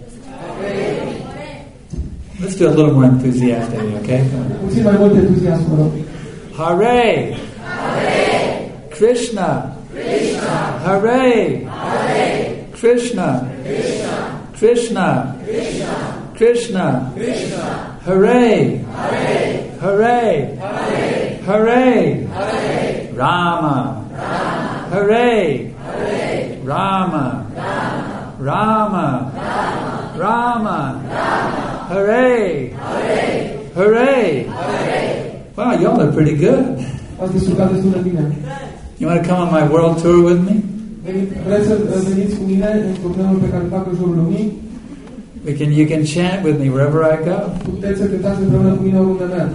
Speaker 2: Let's do a little more enthusiastic, okay?
Speaker 3: Puțin mai mult entuziasm, vă rog.
Speaker 2: Hooray! Krishna! Hooray! Krishna! Krishna! Krishna! Hooray! Hooray! Hooray! Rama! Hooray! Rama! Rama! Rama! Hooray! Hooray! Wow, y'all are pretty good.
Speaker 3: Ați descurcat destul de bine.
Speaker 2: You want to come on my world tour with me?
Speaker 3: Vreți să veniți cu mine în turneul pe care îl fac în jurul lumii?
Speaker 2: You can chant with me wherever I go.
Speaker 3: Puteți să cântați împreună cu mine oriunde merg.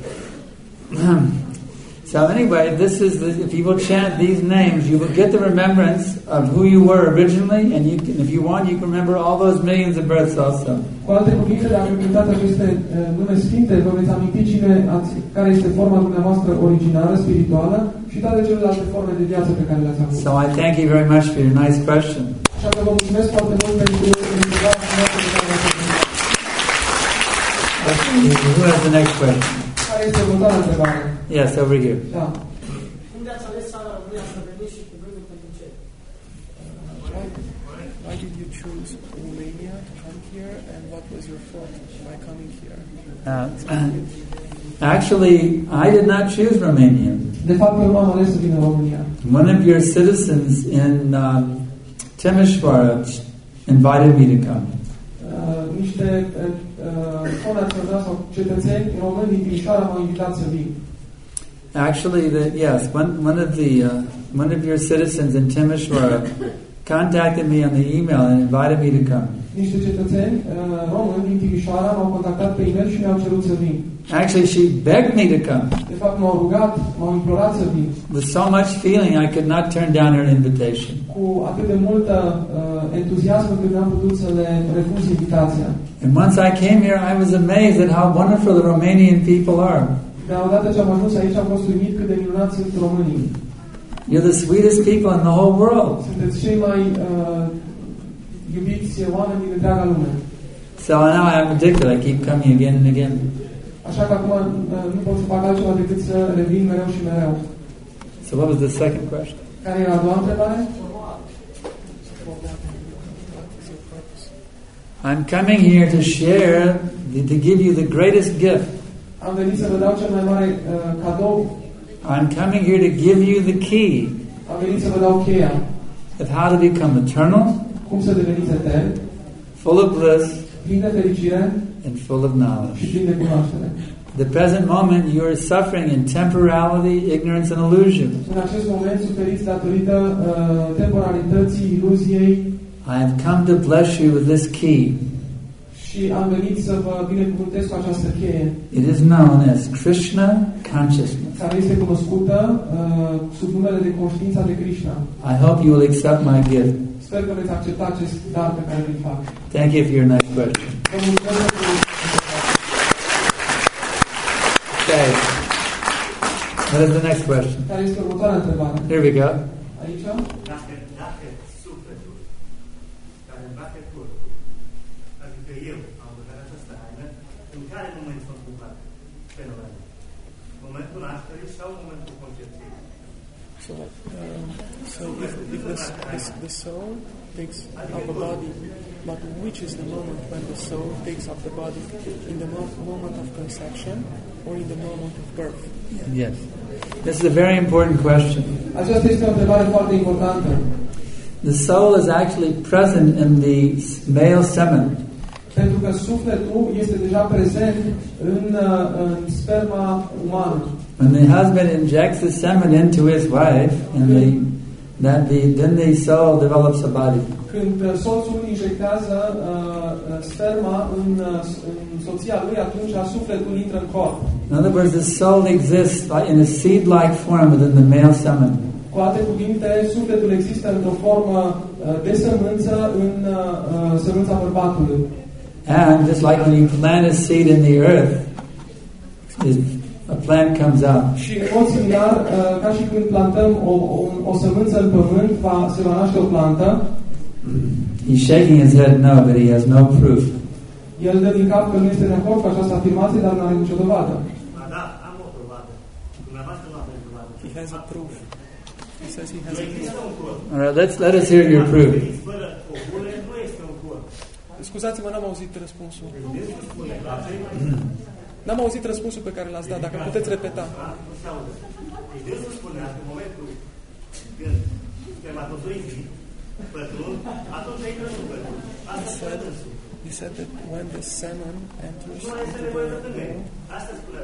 Speaker 2: So anyway, if you will chant these names, you will get the remembrance of who you were originally, and if you want, you can remember all those millions of births also.
Speaker 3: Cu alte cuvinte, dacă cântați aceste nume sfinte, vă veți aminti care este forma dumneavoastră originală, spirituală, și toate celelalte forme de viață pe care le-ați avut.
Speaker 2: So I thank you very much for your nice question.
Speaker 3: Așa că vă mulțumesc foarte mult pentru întrebarea noastră pe care le-ați avut.
Speaker 2: Who has the next question?
Speaker 3: Care este următoarea întrebare?
Speaker 2: Yes, over here.
Speaker 3: Da.
Speaker 6: Unde ați ales țara România să veniți și cuvântul pentru ce?
Speaker 5: Why did you choose Romania to come here, and what was your thought by coming here?
Speaker 2: Actually, I did not choose Romania.
Speaker 3: De fapt, eu nu am ales să vin în România.
Speaker 2: One of your citizens in Timișoara invited me to come.
Speaker 3: Niște conaționali sau cetățeni români din Timișoara m-au invitat să vin.
Speaker 2: Actually, one of your citizens in Timișoara contacted me on the email and invited me to come.
Speaker 3: Niște cetățeni români din Timișoara m-au contactat pe e-mail și mi-au cerut să vin.
Speaker 2: Actually, she begged me to come.
Speaker 3: De fapt, m-au rugat, m-au implorat să vin.
Speaker 2: With so much feeling, I could not turn down her invitation.
Speaker 3: Cu atât de multă entuziasm încât n-am putut să le refuz invitația.
Speaker 2: And once I came here, I was amazed at how wonderful the Romanian people are.
Speaker 3: Dar odată ce am ajuns aici, am fost uimit cât de minunați sunt românii.
Speaker 2: You're the sweetest people in the whole world.
Speaker 3: Sunteți cei mai iubiți oameni din întreaga lume.
Speaker 2: So now I'm addicted. I keep coming again and again.
Speaker 3: Așa că acum nu pot să fac altceva decât să revin mereu și mereu.
Speaker 2: So what was the second question?
Speaker 3: Care era a doua întrebare?
Speaker 2: I'm coming here to share, to give you the greatest gift.
Speaker 3: Am venit să vă dau cel mai mare cadou.
Speaker 2: I'm coming here to give you the key
Speaker 3: Am venit să vă dau cheia.
Speaker 2: of how to become eternal,
Speaker 3: Cum să deveniți eterni,
Speaker 2: full of bliss,
Speaker 3: plin de fericire
Speaker 2: and full of
Speaker 3: și
Speaker 2: knowledge.
Speaker 3: plin de cunoaștere.
Speaker 2: The present moment you are suffering in temporality, ignorance, and illusion.
Speaker 3: În acest moment suferiți datorită temporalității, iluziei
Speaker 2: I have come to bless you with this key.
Speaker 3: și am venit să vă binecuvântez cu această cheie,
Speaker 2: It is known as Krishna consciousness.
Speaker 3: care este cunoscută sub numele de conștiința de Krishna.
Speaker 2: I hope you will accept my gift.
Speaker 3: Sper că veți accepta acest dar pe care îl fac.
Speaker 2: Thank you for your next question.
Speaker 3: Vă mulțumesc pentru...
Speaker 2: Okay. What is the next question?
Speaker 3: Care este următoarea întrebare?
Speaker 2: Here we go.
Speaker 3: Aici?
Speaker 7: Dacă sufletul care îmbate corpul, adică eu am văzut această haină, în care moment s-a întâmplat fenomenul? Momentul nașterii sau momentul concepției?
Speaker 5: So if the soul takes up a body, but which is the moment when the soul takes up the body? In the moment of conception or in the moment of birth?
Speaker 2: Yes. This is a very important question.
Speaker 3: Aceasta este o întrebare foarte importantă.
Speaker 2: The soul is actually present in the male semen.
Speaker 3: Pentru că sufletul este deja prezent în sperma umană.
Speaker 2: When the husband injects the semen into his wife, and then the soul develops a body.
Speaker 3: Când soțul injectează sperma în soția lui, atunci sufletul intră în corp.
Speaker 2: In other words, the soul exists in a seed-like form within the male semen.
Speaker 3: Cu alte cuvinte, sufletul există într-o formă de sămânță în sămânța bărbatului.
Speaker 2: And just like when you plant a seed in the earth, a plant comes out.
Speaker 3: Și în mod similar, ca și când plantăm o sămânță în pământ, se va naște o plantă.
Speaker 2: He's shaking his head no, but he has no proof.
Speaker 3: El dă din cap că nu este de acord cu această afirmație, dar nu are nicio dovadă.
Speaker 7: Da, am o dovadă. Dumneavoastră nu aveți dovadă.
Speaker 5: He has a proof. He says he has a proof.
Speaker 2: All right, let us hear your proof.
Speaker 7: Fără o bule nu este un corp.
Speaker 5: Scuzați-mă, n-am auzit răspunsul. N-am auzit răspunsul pe care l-ați dat. Dacă puteți repeta.
Speaker 7: Nu se aude. Dânsul spunea că în momentul când spermatozoidii pătrund, atunci intră sufletul. Asta spune dânsul.
Speaker 5: He said that when the semen enters
Speaker 7: Nu este
Speaker 5: into
Speaker 7: nevoie de
Speaker 5: the
Speaker 7: femeie.
Speaker 5: womb,
Speaker 7: Asta spune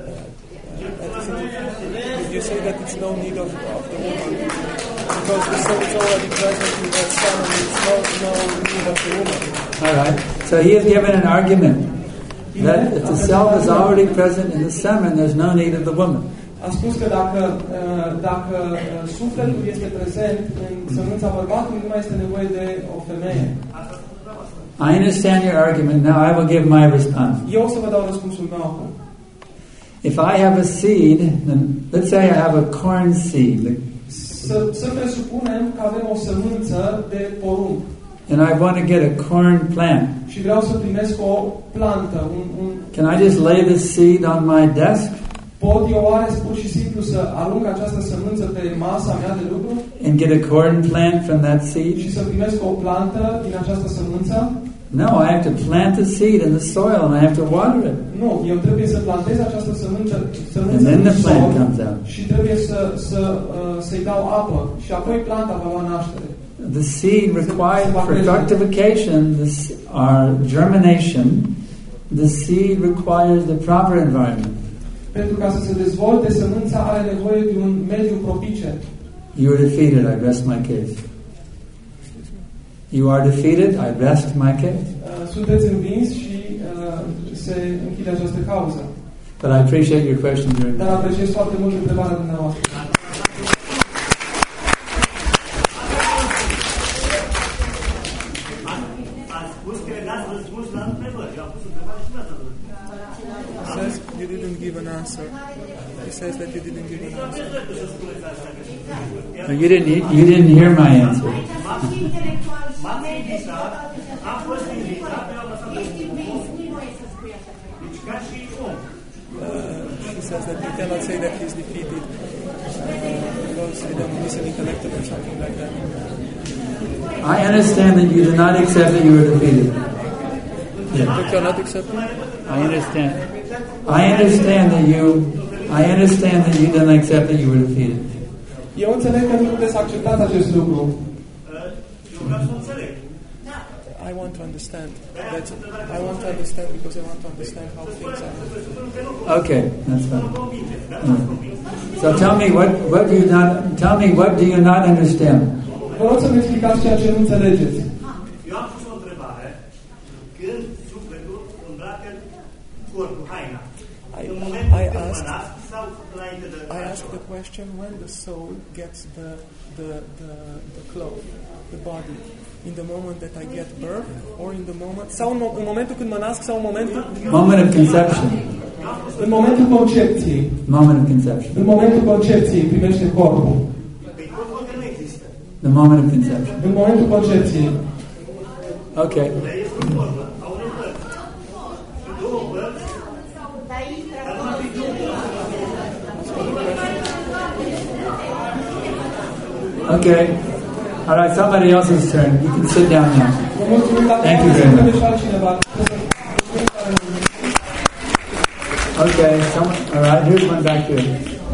Speaker 5: you say that it's no need of the woman because the soul is already present in that semen. It's no need of the woman.
Speaker 2: All right. So he has given an argument that if the self is already present in the semen, there's no need of the woman.
Speaker 3: A spus că dacă sufletul este prezent în sămânța bărbatului, nu mai este nevoie de o femeie.
Speaker 2: I understand your argument. Now I will give my response.
Speaker 3: Eu o să vă dau răspunsul meu acum.
Speaker 2: If I have a seed, then let's say I have a corn seed,
Speaker 3: Să presupunem că avem o sămânță de porumb.
Speaker 2: and I want to get a corn plant.
Speaker 3: Și vreau să primesc o plantă.
Speaker 2: Can I just lay the seed on my desk
Speaker 3: Pot eu oare pur și simplu să arunc această sămânță pe masa mea de lucru
Speaker 2: and get a corn plant from that seed?
Speaker 3: și să primesc o plantă din această sămânță?
Speaker 2: No, I have to plant the seed in the soil and I have to water it.
Speaker 3: Nu, eu trebuie să plantez această sămânță
Speaker 2: And then
Speaker 3: în
Speaker 2: the plant
Speaker 3: sol
Speaker 2: comes out.
Speaker 3: și trebuie să-i dau apă și apoi planta va lua naștere.
Speaker 2: The seed requires for fructification, or germination. The seed requires the proper environment.
Speaker 3: Pentru ca să se dezvolte, sămânța are nevoie de un mediu propice.
Speaker 2: You are defeated. I rest my case. You are defeated, I rest my case.
Speaker 3: Sunteți învins și se închide această cauză.
Speaker 2: But I appreciate your question very
Speaker 3: Dar
Speaker 2: much.
Speaker 3: apreciez foarte mult întrebarea dumneavoastră.
Speaker 7: Ați spus că dați răspuns la întrebări. Eu am pus întrebare și mi-ați răspuns.
Speaker 5: He says you didn't give an answer. He says that you didn't give an answer.
Speaker 2: No, you didn't hear my answer.
Speaker 7: M-ați invitat, am fost invitat, mi-am lăsat deci ca și om.
Speaker 5: He says that you cannot say that he's defeated because he's an intellectual or something like that.
Speaker 2: I understand that you do not accept that you were defeated. Yeah.
Speaker 5: But you're not accepting?
Speaker 2: I understand. I understand that you didn't accept that you were defeated.
Speaker 3: Eu înțeleg că nu puteți accepta acest lucru.
Speaker 7: Eu vreau să înțeleg.
Speaker 5: I want to understand. I want to understand because I want to understand how things are.
Speaker 2: Okay, that's fine. So tell me what do you not understand?
Speaker 3: Vă rog să-mi explicați ceea ce nu înțelegeți.
Speaker 7: Eu am pus o întrebare. Când sufletul îmbracă corpul, haina? În momentul când mă nasc sau înainte de...
Speaker 5: I asked the question when the soul gets the cloth, the body, in the moment that I get birth, or in the moment, sau în momentul când mă nasc, sau în momentul...
Speaker 2: Moment of conception.
Speaker 3: În momentul concepției.
Speaker 2: Moment of conception.
Speaker 3: În momentul concepției primește corpul.
Speaker 7: Păi corpul încă nu există.
Speaker 2: The moment of conception.
Speaker 3: În momentul concepției.
Speaker 2: Okay.
Speaker 7: Este un corp, au unei părți. Și două părți, dar nu ar fi două.
Speaker 2: Okay. All right, somebody else's turn. You can sit down now.
Speaker 3: Vă mulțumim dacă
Speaker 2: Thank you very much.
Speaker 3: și altcineva.
Speaker 2: Okay, all right, here's one back here.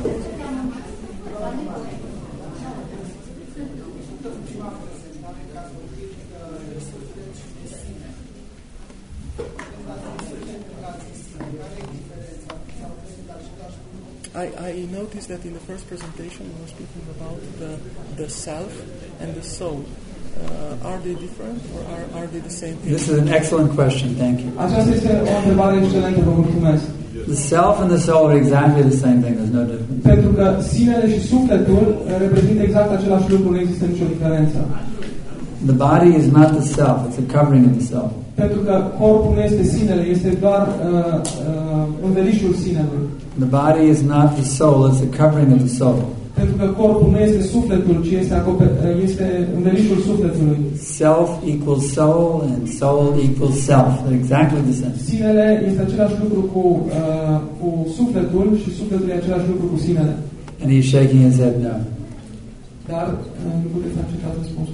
Speaker 5: I noticed that in the first presentation you were speaking about the self and the soul. Are they different or are they the same thing?
Speaker 2: This is an excellent question, thank you.
Speaker 3: Aceasta este o întrebare excelentă, vă mulțumesc.
Speaker 2: The self and the soul are exactly the same thing, there's no difference.
Speaker 3: Pentru că sinele și sufletul reprezintă exact același lucru, nu există nicio diferență.
Speaker 2: The body is not the self, it's a covering of the self.
Speaker 3: Pentru că corpul nu este sinele, este doar învelișul sinelui.
Speaker 2: The body is not the soul, it's the covering of the soul.
Speaker 3: Pentru că corpul nu este sufletul, ci este învelișul sufletului.
Speaker 2: Self equals soul and soul equals self. They're exactly the same.
Speaker 3: Sinele este același lucru cu sufletul și sufletul e același lucru cu sinele.
Speaker 2: And he's shaking his head no.
Speaker 3: Dar nu puteți accepta răspunsul.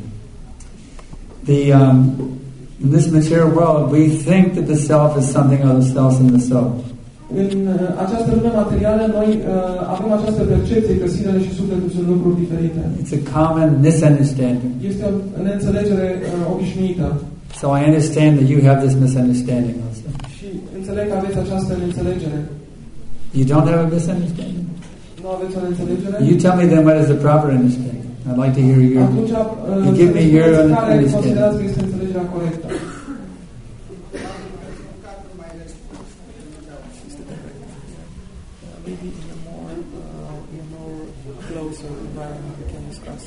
Speaker 2: In this material world, we think that the self is something else than the soul.
Speaker 3: În această lume materială, noi avem această percepție că sinele și sufletul sunt lucruri diferite.
Speaker 2: It's a common misunderstanding.
Speaker 3: Este o neînțelegere obișnuită.
Speaker 2: So I understand that you have this misunderstanding also.
Speaker 3: Și înțeleg că aveți această neînțelegere.
Speaker 2: You don't have a misunderstanding?
Speaker 3: Nu aveți o neînțelegere?
Speaker 2: You tell me then what is the proper understanding. I'd like to hear your...
Speaker 3: Atunci,
Speaker 2: you give me your
Speaker 3: care
Speaker 2: understanding.
Speaker 3: considerați că este înțelegerea corectă?
Speaker 5: Maybe in a more closer environment we can discuss.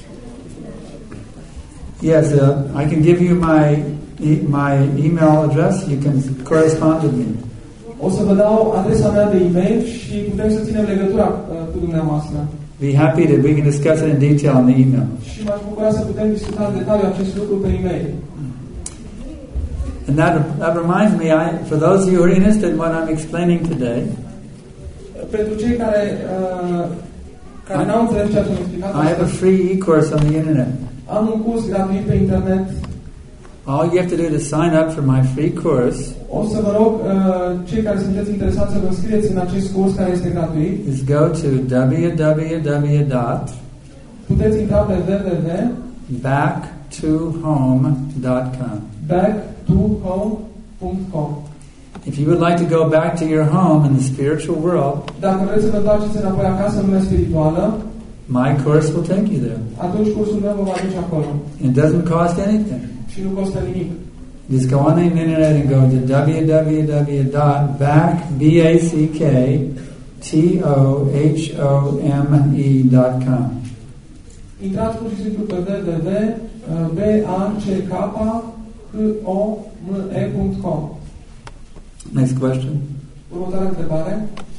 Speaker 2: Yes, I can give you my email address. You can correspond with me.
Speaker 3: O să vă dau adresa mea de e-mail și putem să ținem legătura cu dumneavoastră.
Speaker 2: Be happy that we can discuss it in detail on the email.
Speaker 3: Și m-aș bucura să putem discuta în detaliu acest lucru pe e-mail.
Speaker 2: And that reminds me, for those of you who are interested in what I'm explaining today,
Speaker 3: pentru cei care n-au înțeles ceea ce am explicat,
Speaker 2: I have a free e-course on the internet.
Speaker 3: Am un curs gratuit pe internet.
Speaker 2: All you have to do to sign up for my free course
Speaker 3: O să vă rog, cei care sunteți interesați să vă înscrieți în acest curs care este gratuit.
Speaker 2: is go to
Speaker 3: Puteți intra pe
Speaker 2: www.backtohome.com.
Speaker 3: backtohome.com.
Speaker 2: If you would like to go back to your home in the spiritual world,
Speaker 3: Dacă vreți să vă întoarceți înapoi acasă în lumea spirituală,
Speaker 2: my course will take you there.
Speaker 3: atunci cursul meu vă va duce acolo.
Speaker 2: It doesn't cost anything.
Speaker 3: Și nu costă nimic.
Speaker 2: Just go on the internet and go to www.backtohome.com.
Speaker 3: Intrați pur și simplu pe www.backtohome.com.
Speaker 2: Next question.
Speaker 3: Următoarea întrebare.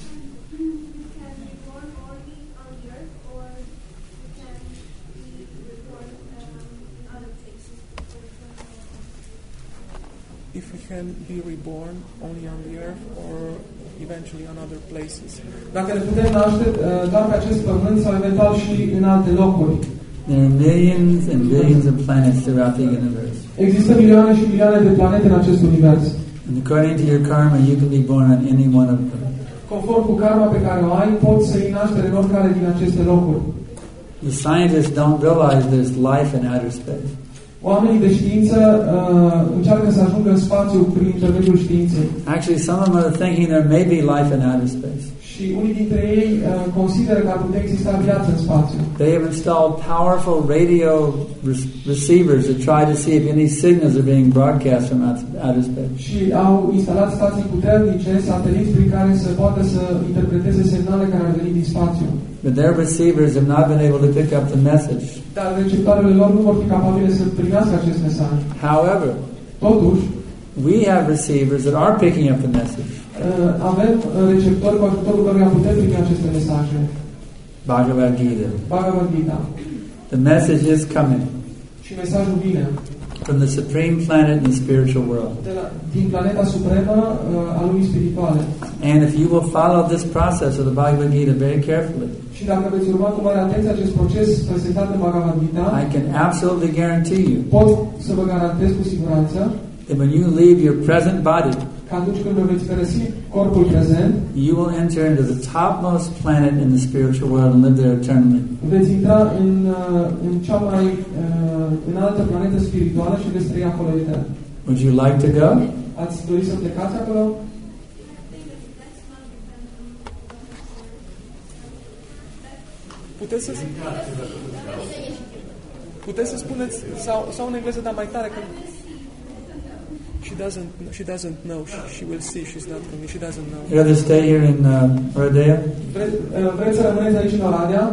Speaker 5: If we can be reborn only on the earth or eventually on other places.
Speaker 3: Dacă ne putem naște doar pe acest pământ sau eventual și în alte locuri.
Speaker 2: There are millions and billions of planets throughout the universe.
Speaker 3: Există milioane și milioane de planete în acest univers.
Speaker 2: And according to your karma, you can be born on any one of them.
Speaker 3: Conform cu karma pe care o ai, poți să iei naștere în oricare din aceste locuri.
Speaker 2: The scientists don't realize there's life in outer space.
Speaker 3: Oamenii de știință încearcă să ajungă în spațiu prin intermediul științei.
Speaker 2: Actually, some of them are thinking there may be life in outer space.
Speaker 3: Și unii dintre ei consideră că ar putea exista viață în spațiu.
Speaker 2: They have installed powerful radio receivers to try to see if any signals are being broadcast from outer space.
Speaker 3: Și au instalat stații puternice, sateliți prin care să poată să interpreteze semnale care ar veni din spațiu.
Speaker 2: But their receivers have not been able to pick up the message.
Speaker 3: Dar receptoarele lor nu vor fi capabile să primească acest mesaj.
Speaker 2: However,
Speaker 3: totuși,
Speaker 2: we have receivers that are picking up the message.
Speaker 3: Avem receptori cu ajutorul căruia putem primi aceste mesaje.
Speaker 2: Bhagavad Gita.
Speaker 3: Bhagavad Gita.
Speaker 2: The message is coming.
Speaker 3: Și mesajul vine.
Speaker 2: From the supreme planet in the spiritual world.
Speaker 3: Din planeta supremă a lumii spirituale.
Speaker 2: And if you will follow this process of the Bhagavad Gita very carefully,
Speaker 3: și dacă veți urma cu mare atenție acest proces prezentat în Bhagavad Gita,
Speaker 2: I can absolutely guarantee you
Speaker 3: pot să vă garantez cu siguranță
Speaker 2: that when you leave your present body,
Speaker 3: că atunci când vă veți părăsi corpul prezent,
Speaker 2: you will enter into the topmost planet in the spiritual world and live there eternally.
Speaker 3: Veți intra în cea mai înaltă planetă spirituală și veți trăi acolo etern.
Speaker 2: Would you like to go?
Speaker 3: Ați dori să plecați acolo?
Speaker 5: Puteți să spuneți sau în engleză, dar mai tare că she doesn't know. She will see. She's not going. She doesn't know.
Speaker 2: You'd rather stay here in Oradea?
Speaker 3: Vreți să rămâneți aici în Oradea?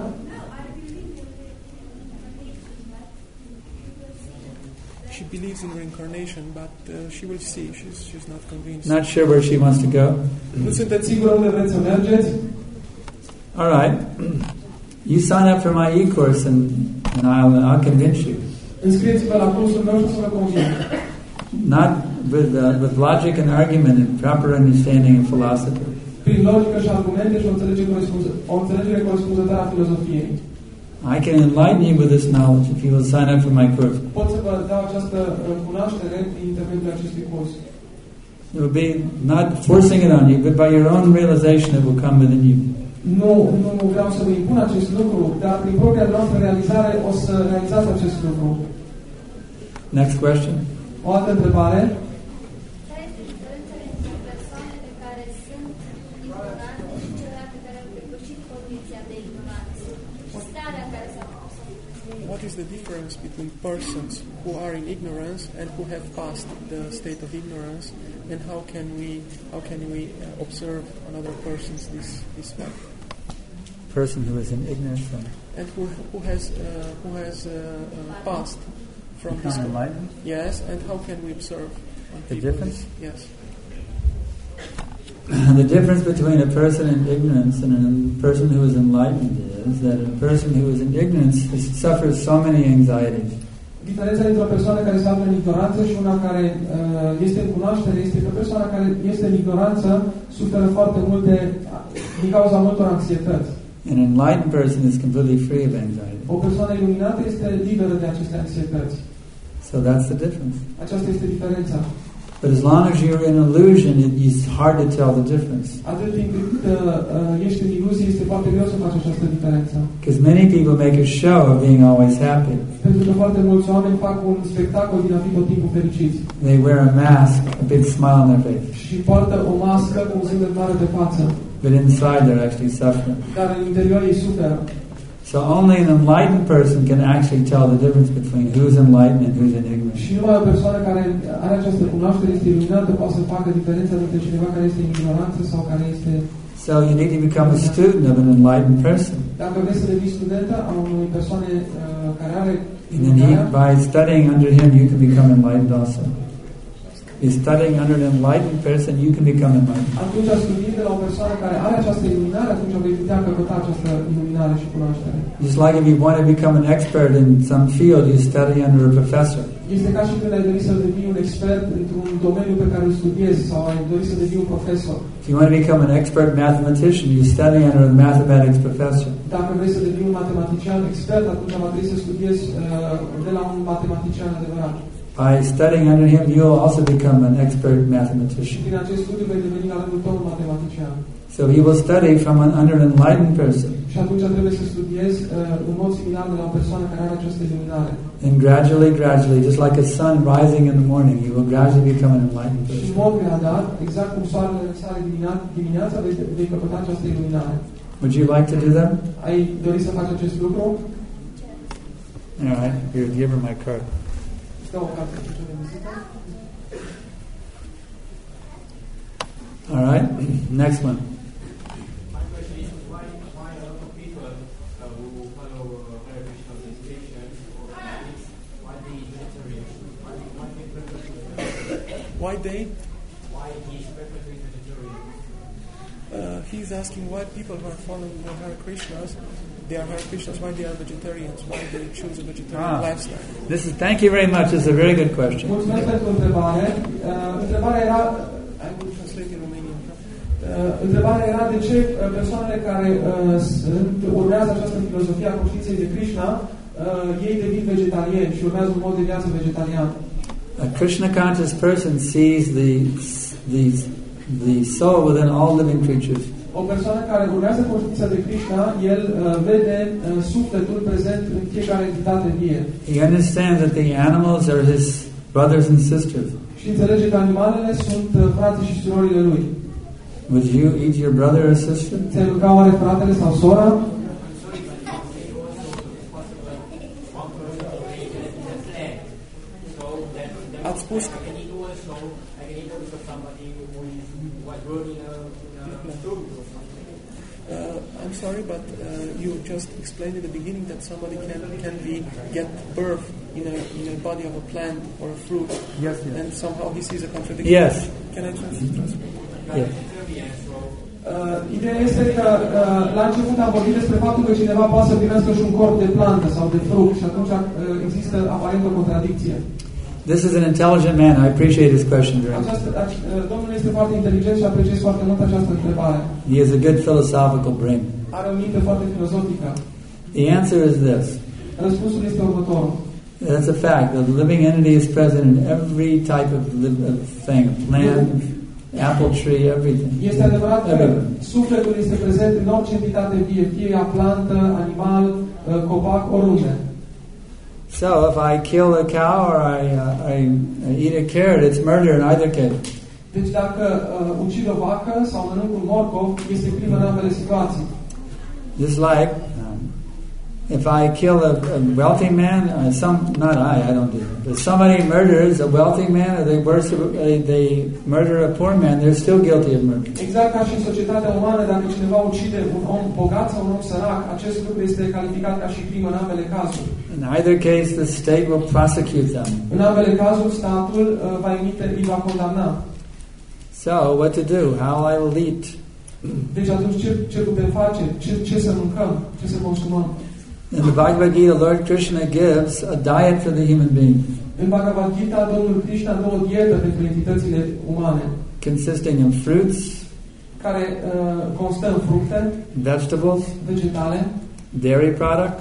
Speaker 5: She believes in reincarnation, but she will see. She's not convinced.
Speaker 2: Not sure where she wants to go.
Speaker 3: Nu sunteți sigură unde vreți să mergeți?
Speaker 2: All right. You sign up for my e-course and I'll convince you.
Speaker 3: Înscrieți-vă la cursul meu și o să vă conving.
Speaker 2: Not with logic and argument and proper understanding of philosophy.
Speaker 3: Prin logică și argumente și o înțelegere corespunzătoare a filozofiei.
Speaker 2: I can enlighten you with this knowledge if you will sign up for my course.
Speaker 3: Pot să vă dau această cunoaștere prin intermediul acestui curs.
Speaker 2: It will be not forcing it on you, but by your own realization it will come within you.
Speaker 3: Nu vreau să vă impun acest lucru, dar prin propria noastră realizare o să realizați acest lucru.
Speaker 2: Next question.
Speaker 3: O altă întrebare.
Speaker 8: Care este diferența dintre persoanele care sunt ignorante și celelalte care au depășit condiția de ignoranță? Și starea în care s-au
Speaker 5: What is the difference between persons who are in ignorance and who have passed the state of ignorance, and how can we observe another person's this way?
Speaker 2: Person who is in ignorance
Speaker 5: and who has passed from this
Speaker 2: enlightened?
Speaker 5: Yes, and how can we observe
Speaker 2: The difference?
Speaker 5: Yes.
Speaker 2: The difference between a person in ignorance and a person who is enlightened is that a person who is in ignorance suffers so many anxieties.
Speaker 3: Diferența dintre o persoană care se află în ignoranță și una care este în cunoaștere este că persoana care este în ignoranță suferă foarte multe din cauza multor anxietăți.
Speaker 2: An enlightened person is completely free of anxiety.
Speaker 3: O persoană iluminată este liberă de aceste anxietăți.
Speaker 2: So that's the difference.
Speaker 3: Aceasta este diferența.
Speaker 2: But as long as you're in illusion, it's hard to tell the difference.
Speaker 3: Atât timp cât ești în iluzie, este foarte greu să faci această diferență.
Speaker 2: Because many people make a show of being always happy.
Speaker 3: Pentru că foarte mulți oameni fac un spectacol din a fi tot timpul fericiți.
Speaker 2: They wear a mask, a big smile on their face.
Speaker 3: Și poartă o mască cu un zâmbet mare pe față.
Speaker 2: But inside they're actually suffering.
Speaker 3: Dar în interior ei suferă.
Speaker 2: So only an enlightened person can actually tell the difference between who's enlightened and who's in ignorance.
Speaker 3: Și numai o persoană care are această cunoaștere, este iluminată, poate să facă diferența între cineva care este în ignoranță sau care este...
Speaker 2: So you need to become a student of an enlightened person.
Speaker 3: Dacă vrei să devii studentă a unui persoane care are
Speaker 2: And then by studying under him, you can become enlightened also. By studying under an enlightened person, you can become enlightened.
Speaker 3: Atunci, studiind de la o persoană care are această iluminare, atunci vei putea căpăta această iluminare și cunoaștere.
Speaker 2: Just like if you want to become an expert in some field, you study under a professor.
Speaker 3: Este ca și când ai dori să devii un expert într-un domeniu pe care îl studiezi sau ai dori să devii un profesor.
Speaker 2: If you want to become an expert mathematician, you study under a mathematics professor.
Speaker 3: Dacă vrei să devii un matematician expert, atunci va trebui să studiezi de la un matematician adevărat.
Speaker 2: By studying under him, you will also become an expert mathematician.
Speaker 3: Și din acest studiu vei deveni la rândul tău un matematician.
Speaker 2: So you will study from under an enlightened person.
Speaker 3: Și atunci trebuie să studiezi în mod similar de la o persoană care are această iluminare.
Speaker 2: And gradually, just like a sun rising in the morning, you will gradually become an enlightened
Speaker 3: Și în
Speaker 2: person.
Speaker 3: mod gradual, exact cum soarele sare dimineața, vei căpăta această iluminare.
Speaker 2: Would you like to do that?
Speaker 3: Ai dori să faci acest lucru?
Speaker 2: All right, here, give her my card.
Speaker 3: Stau o carte de vizită.
Speaker 2: All right, next one.
Speaker 9: My question is why a lot of people who follow Hare Krishna's instruction or ethics, why they vegetarian? Why they perpetuate vegetarian?
Speaker 5: Why they?
Speaker 9: Why he is perpetuate vegetarian?
Speaker 5: He's asking why people who are following the Hare Krishnas, they are Hare Krishnas, why they are vegetarians, why they choose a vegetarian lifestyle.
Speaker 2: Thank you very much. This is a very good question.
Speaker 3: Mulțumesc pentru întrebare. Întrebarea era...
Speaker 5: I will translate in Romanian.
Speaker 3: Întrebarea era de ce persoanele care urmează această filozofie a conștiinței de Krishna, ei devin vegetariani și urmează un mod de viață vegetarian.
Speaker 2: A Krishna conscious person sees the soul within all living creatures.
Speaker 3: O persoană care urmează conștiința de Krishna, el vede sufletul prezent în fiecare entitate vie.
Speaker 2: He understands that the animals are his brothers and sisters.
Speaker 3: Și înțelege că animalele sunt frații și surorile lui.
Speaker 2: Would you eat your brother or sister?
Speaker 3: Ți-ai mânca oare fratele sau sora?
Speaker 5: Ați spus că I'm sorry, but you just explained in the beginning that somebody can get birth in a body of a plant or a fruit.
Speaker 2: Yes.
Speaker 5: And somehow he sees a contradiction.
Speaker 2: Yes.
Speaker 5: Can I translate?
Speaker 2: Yes.
Speaker 3: Ideea este că la început am vorbit despre faptul că cineva poate să primească și un corp de plantă sau de fruct și atunci există aparent o contradicție.
Speaker 2: This is an intelligent man. I appreciate his question very much.
Speaker 3: Domnul este foarte inteligent și apreciez foarte mult această întrebare.
Speaker 2: He has a good philosophical brain.
Speaker 3: Are o minte foarte filozofică.
Speaker 2: The answer is this.
Speaker 3: Răspunsul este următorul.
Speaker 2: That's a fact. The living entity is present in every type of thing, plant, apple tree, everything.
Speaker 3: Este adevărat că sufletul este prezent în orice entitate vie, fie ea plantă, animal, copac, oriunde.
Speaker 2: So if I kill a cow or I eat a carrot, it's murder in either case.
Speaker 3: Deci dacă ucid o vacă sau mănânc un morcov, este crimă în ambele situații.
Speaker 2: Just like if I kill a wealthy man, I don't do it. But somebody murders a wealthy man, or they murder a poor man, they're still guilty of murder.
Speaker 3: Exact ca și în societatea umană, dacă cineva ucide un om bogat sau un om sărac, acest lucru este calificat ca și crimă în ambele cazuri.
Speaker 2: In either case, the state will prosecute them.
Speaker 3: În ambele cazuri, statul îi va condamna.
Speaker 2: So, what to do? How I will eat?
Speaker 3: Deci atunci ce putem face? Ce să mâncăm? Ce să consumăm?
Speaker 2: In the Bhagavad Gita, Lord Krishna gives a diet for the human being.
Speaker 3: În Bhagavad Gita, Domnul Krishna dă o dietă pentru entitățile umane.
Speaker 2: Consisting of fruits,
Speaker 3: care constă în fructe,
Speaker 2: vegetables,
Speaker 3: vegetale,
Speaker 2: dairy products,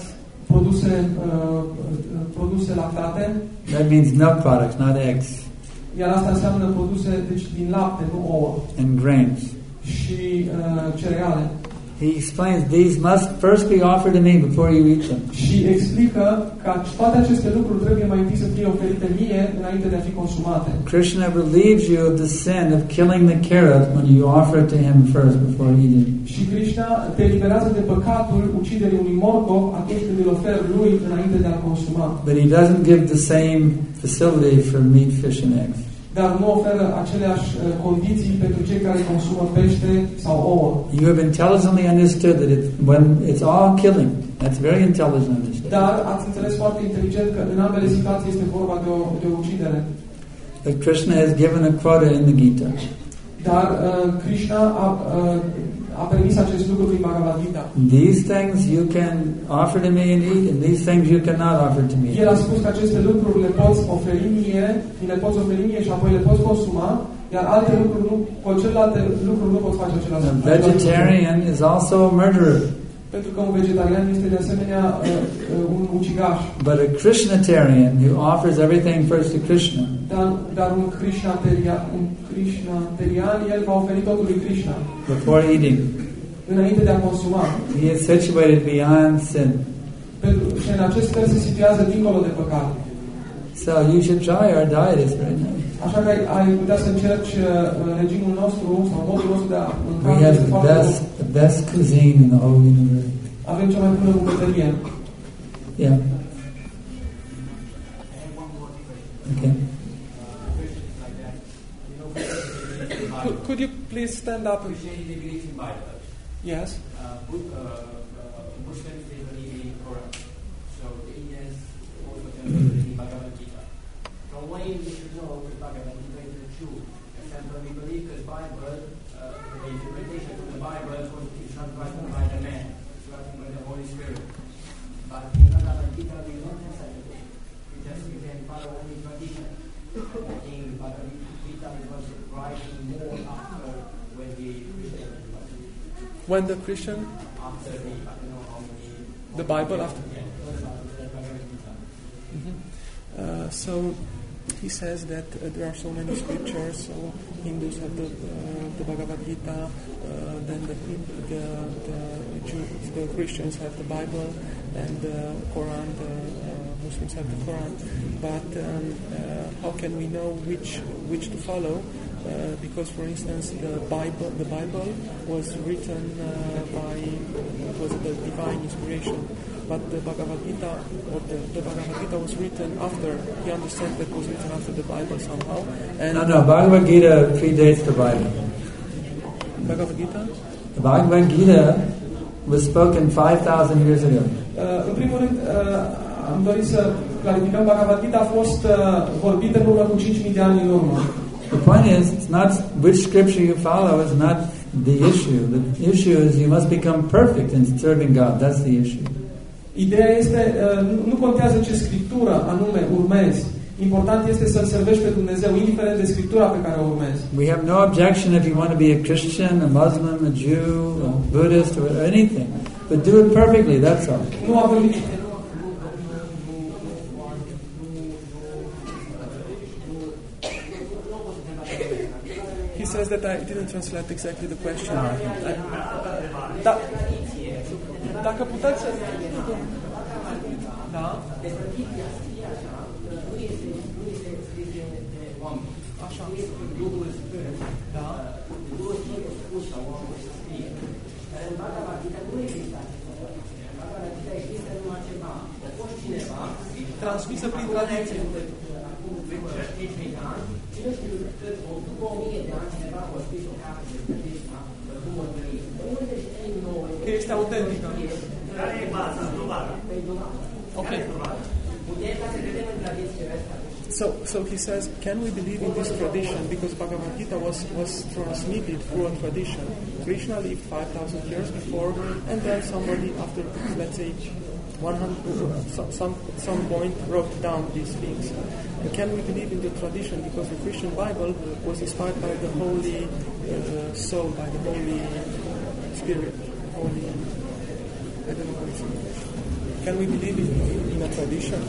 Speaker 3: produse lactate.
Speaker 2: That means milk products, not eggs.
Speaker 3: Iar asta înseamnă produse din lapte, nu ouă.
Speaker 2: And grains.
Speaker 3: Și cereale.
Speaker 2: He explains these must first be offered to me before you eat them.
Speaker 3: Și explică că toate aceste lucruri trebuie mai întâi să fie oferite mie înainte de a fi consumate.
Speaker 2: Krishna relieves you of the sin of killing the carrot when you offer it to him first before eating.
Speaker 3: Și Krishna te eliberează de păcatul uciderii unui morcov atunci când îl oferi lui înainte de a consuma.
Speaker 2: But he doesn't give the same facility for meat, fish, and eggs.
Speaker 3: Dar nu oferă aceleași condiții pentru cei care consumă pește sau ouă.
Speaker 2: You have intelligently understood that when it's all killing. That's very intelligent understood.
Speaker 3: Dar ați înțeles foarte inteligent că în ambele situații este vorba de o ucidere.
Speaker 2: But Krishna has given a quota in the Gita.
Speaker 3: Dar Krishna a permis acest lucru prin Bhagavad Gita.
Speaker 2: These things you can offer to me and eat, and these things you cannot offer to me.
Speaker 3: El a spus că aceste lucruri le poți oferi mie, le poți oferi mie și apoi le poți consuma, iar alte lucruri nu, cu celelalte lucruri nu poți face același lucru.
Speaker 2: A vegetarian is also a murderer.
Speaker 3: Pentru că un vegetarian este de asemenea un ucigaș.
Speaker 2: But a Krishnatarian who offers everything first to Krishna.
Speaker 3: Dar un Krishnatarian, el va oferi totul lui Krishna.
Speaker 2: Before eating.
Speaker 3: Înainte de a consuma.
Speaker 2: He is situated beyond sin.
Speaker 3: Și în acest fel se situează dincolo de păcat.
Speaker 2: So you should try our diet. It's very nice.
Speaker 3: Așa că ai putea să încerci regimul nostru sau modul nostru de a mânca.
Speaker 2: We have the best cuisine in the whole universe.
Speaker 3: Avem cea mai bună bucătărie.
Speaker 2: Yeah. Okay.
Speaker 3: Could you please stand up?
Speaker 9: Christianity believes in Bible.
Speaker 3: Yes.
Speaker 9: Muslims they believe in Quran. So the Indians also believe in Bhagavad Gita. From where we should know that Bhagavad Gita is the truth. For example, we believe that Bible, the interpretation from the Bible is not written by the man, it's written by the Holy Spirit. But in Bhagavad Gita we don't have such a thing. We can follow only tradition. I think Bhagavad Gita was writing more after when the Christian.
Speaker 5: When the Christian?
Speaker 9: After the, I don't know how many.
Speaker 5: The Bible after. So he says that there are so many scriptures. So Hindus have the Bhagavad Gita, then the Christians have the Bible, and the Quran. The Muslims have the Quran. But how can we know which to follow? Because, for instance, the Bible was written was the divine inspiration, but the Bhagavad Gita, or the Bhagavad Gita was written after. He understands that was written after the Bible somehow. And
Speaker 2: No, Bhagavad Gita predates the Bible.
Speaker 5: Bhagavad Gita?
Speaker 2: The Bhagavad Gita was spoken 5,000 years ago.
Speaker 3: În primul rând, am dorit să clarificăm, Bhagavad Gita a fost vorbită în urmă cu 5.000 de ani în urmă.
Speaker 2: The point is, it's not which scripture you follow is not the issue. The issue is you must become perfect in serving God. That's the issue.
Speaker 3: Ideea este, nu contează ce scriptură anume urmezi. Important este să-L servești pe Dumnezeu, indiferent de scriptura pe care o urmezi.
Speaker 2: We have no objection if you want to be a Christian, a Muslim, a Jew, a Buddhist, or anything. But do it perfectly, that's all.
Speaker 3: Nu avem
Speaker 5: He says that I didn't translate exactly the question.
Speaker 3: Dacă puteți să... Da? Așa. Da? Transmisă prin tradiție. Că este autentică.
Speaker 7: Care e baza? Dovada.
Speaker 3: Ok.
Speaker 5: So he says, can we believe in this tradition? Because Bhagavad Gita was transmitted through a tradition. Krishna lived 5,000 years before, and then somebody after, let's say, 100, some point wrote down these things. And can we believe in the tradition? Because the Christian Bible was inspired by the Holy Soul, by the Holy Spirit, Holy, I don't know how it's in English. Can we believe in a tradition?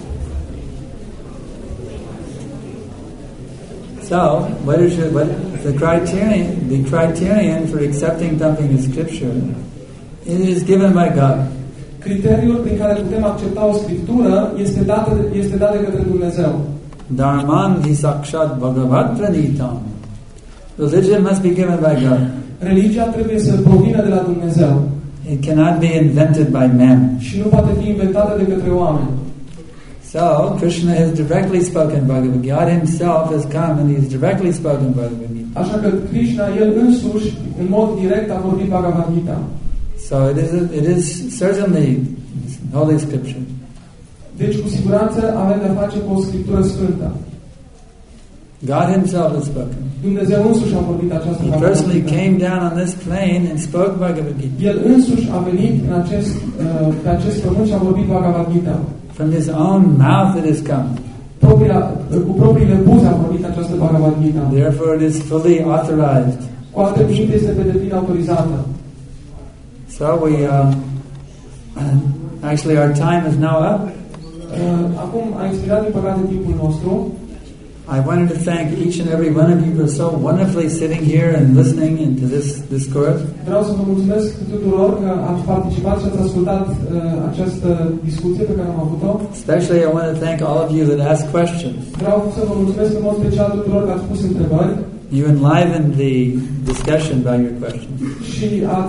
Speaker 2: So, what the criterion for accepting something as scripture It is given by God.
Speaker 3: Criteriul prin care putem accepta o scriptură este dat de către Dumnezeu.
Speaker 2: Dharman hi sakshat bhagavat pranitam. Religion must be given by God.
Speaker 3: Religia trebuie să provină de la Dumnezeu.
Speaker 2: It cannot be invented by man.
Speaker 3: Și nu poate fi inventată de către oameni.
Speaker 2: So, Krishna has directly spoken Bhagavad Gita. God himself has come and he has directly spoken Bhagavad Gita.
Speaker 3: Așa că Krishna, el însuși, în mod direct, a vorbit Bhagavad Gita.
Speaker 2: So it is certainly Holy Scripture.
Speaker 3: Deci, cu siguranță, avem de-a face cu o scriptură sfântă.
Speaker 2: God himself has spoken.
Speaker 3: Dumnezeu însuși a vorbit această
Speaker 2: He
Speaker 3: Bhagavad
Speaker 2: personally
Speaker 3: Gita.
Speaker 2: came down on this plane and spoke Bhagavad Gita.
Speaker 3: El însuși a venit pe acest pământ și a vorbit Bhagavad Gita.
Speaker 2: From his own mouth it has come.
Speaker 3: Cu propriile buze a vorbit această Bhagavad Gita.
Speaker 2: Therefore it is fully authorized.
Speaker 3: Cu alte cuvinte, este pe deplin autorizată.
Speaker 2: So we actually our time is now up.
Speaker 3: Acum a expirat din păcate timpul nostru.
Speaker 2: I wanted to thank each and every one of you for so wonderfully sitting here and listening into this discourse.
Speaker 3: Vreau să vă mulțumesc tuturor că ați participat și ați ascultat această discuție pe care am avut-o.
Speaker 2: Especially I want to thank all of you that asked questions.
Speaker 3: Vreau să vă mulțumesc în mod special tuturor că ați pus întrebări.
Speaker 2: You enlivened the discussion by your questions.
Speaker 3: Și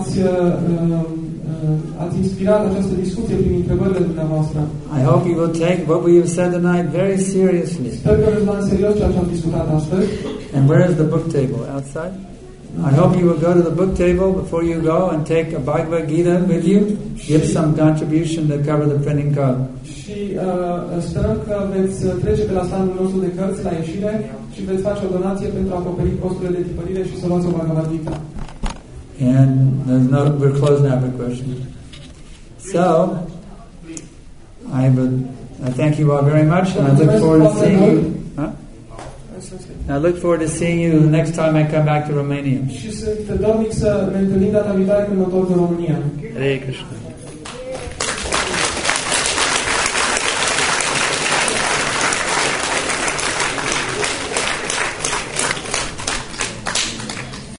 Speaker 3: ați inspirat această discuție prin întrebările dumneavoastră.
Speaker 2: I hope you will take what we have said tonight very seriously.
Speaker 3: Sper că veți lua în serios ceea ce am discutat astăzi.
Speaker 2: And where is the book table? Outside? I hope you will go to the book table before you go and take a Bhagavad Gita with you. Give some contribution to cover the printing cost.
Speaker 3: Și sperăm că veți trece pe la standul nostru de cărți la ieșire și veți face o donație pentru a acoperi costurile de tipărire și să luați o Bhagavad Gita.
Speaker 2: And we're closed now for questions. So, I thank you all very much, and I look forward to seeing you. I look forward to seeing you the next time I come back to Romania.
Speaker 3: Și sunt dornic să ne întâlnim data viitoare când mă întorc în România.
Speaker 2: Hare Krishna.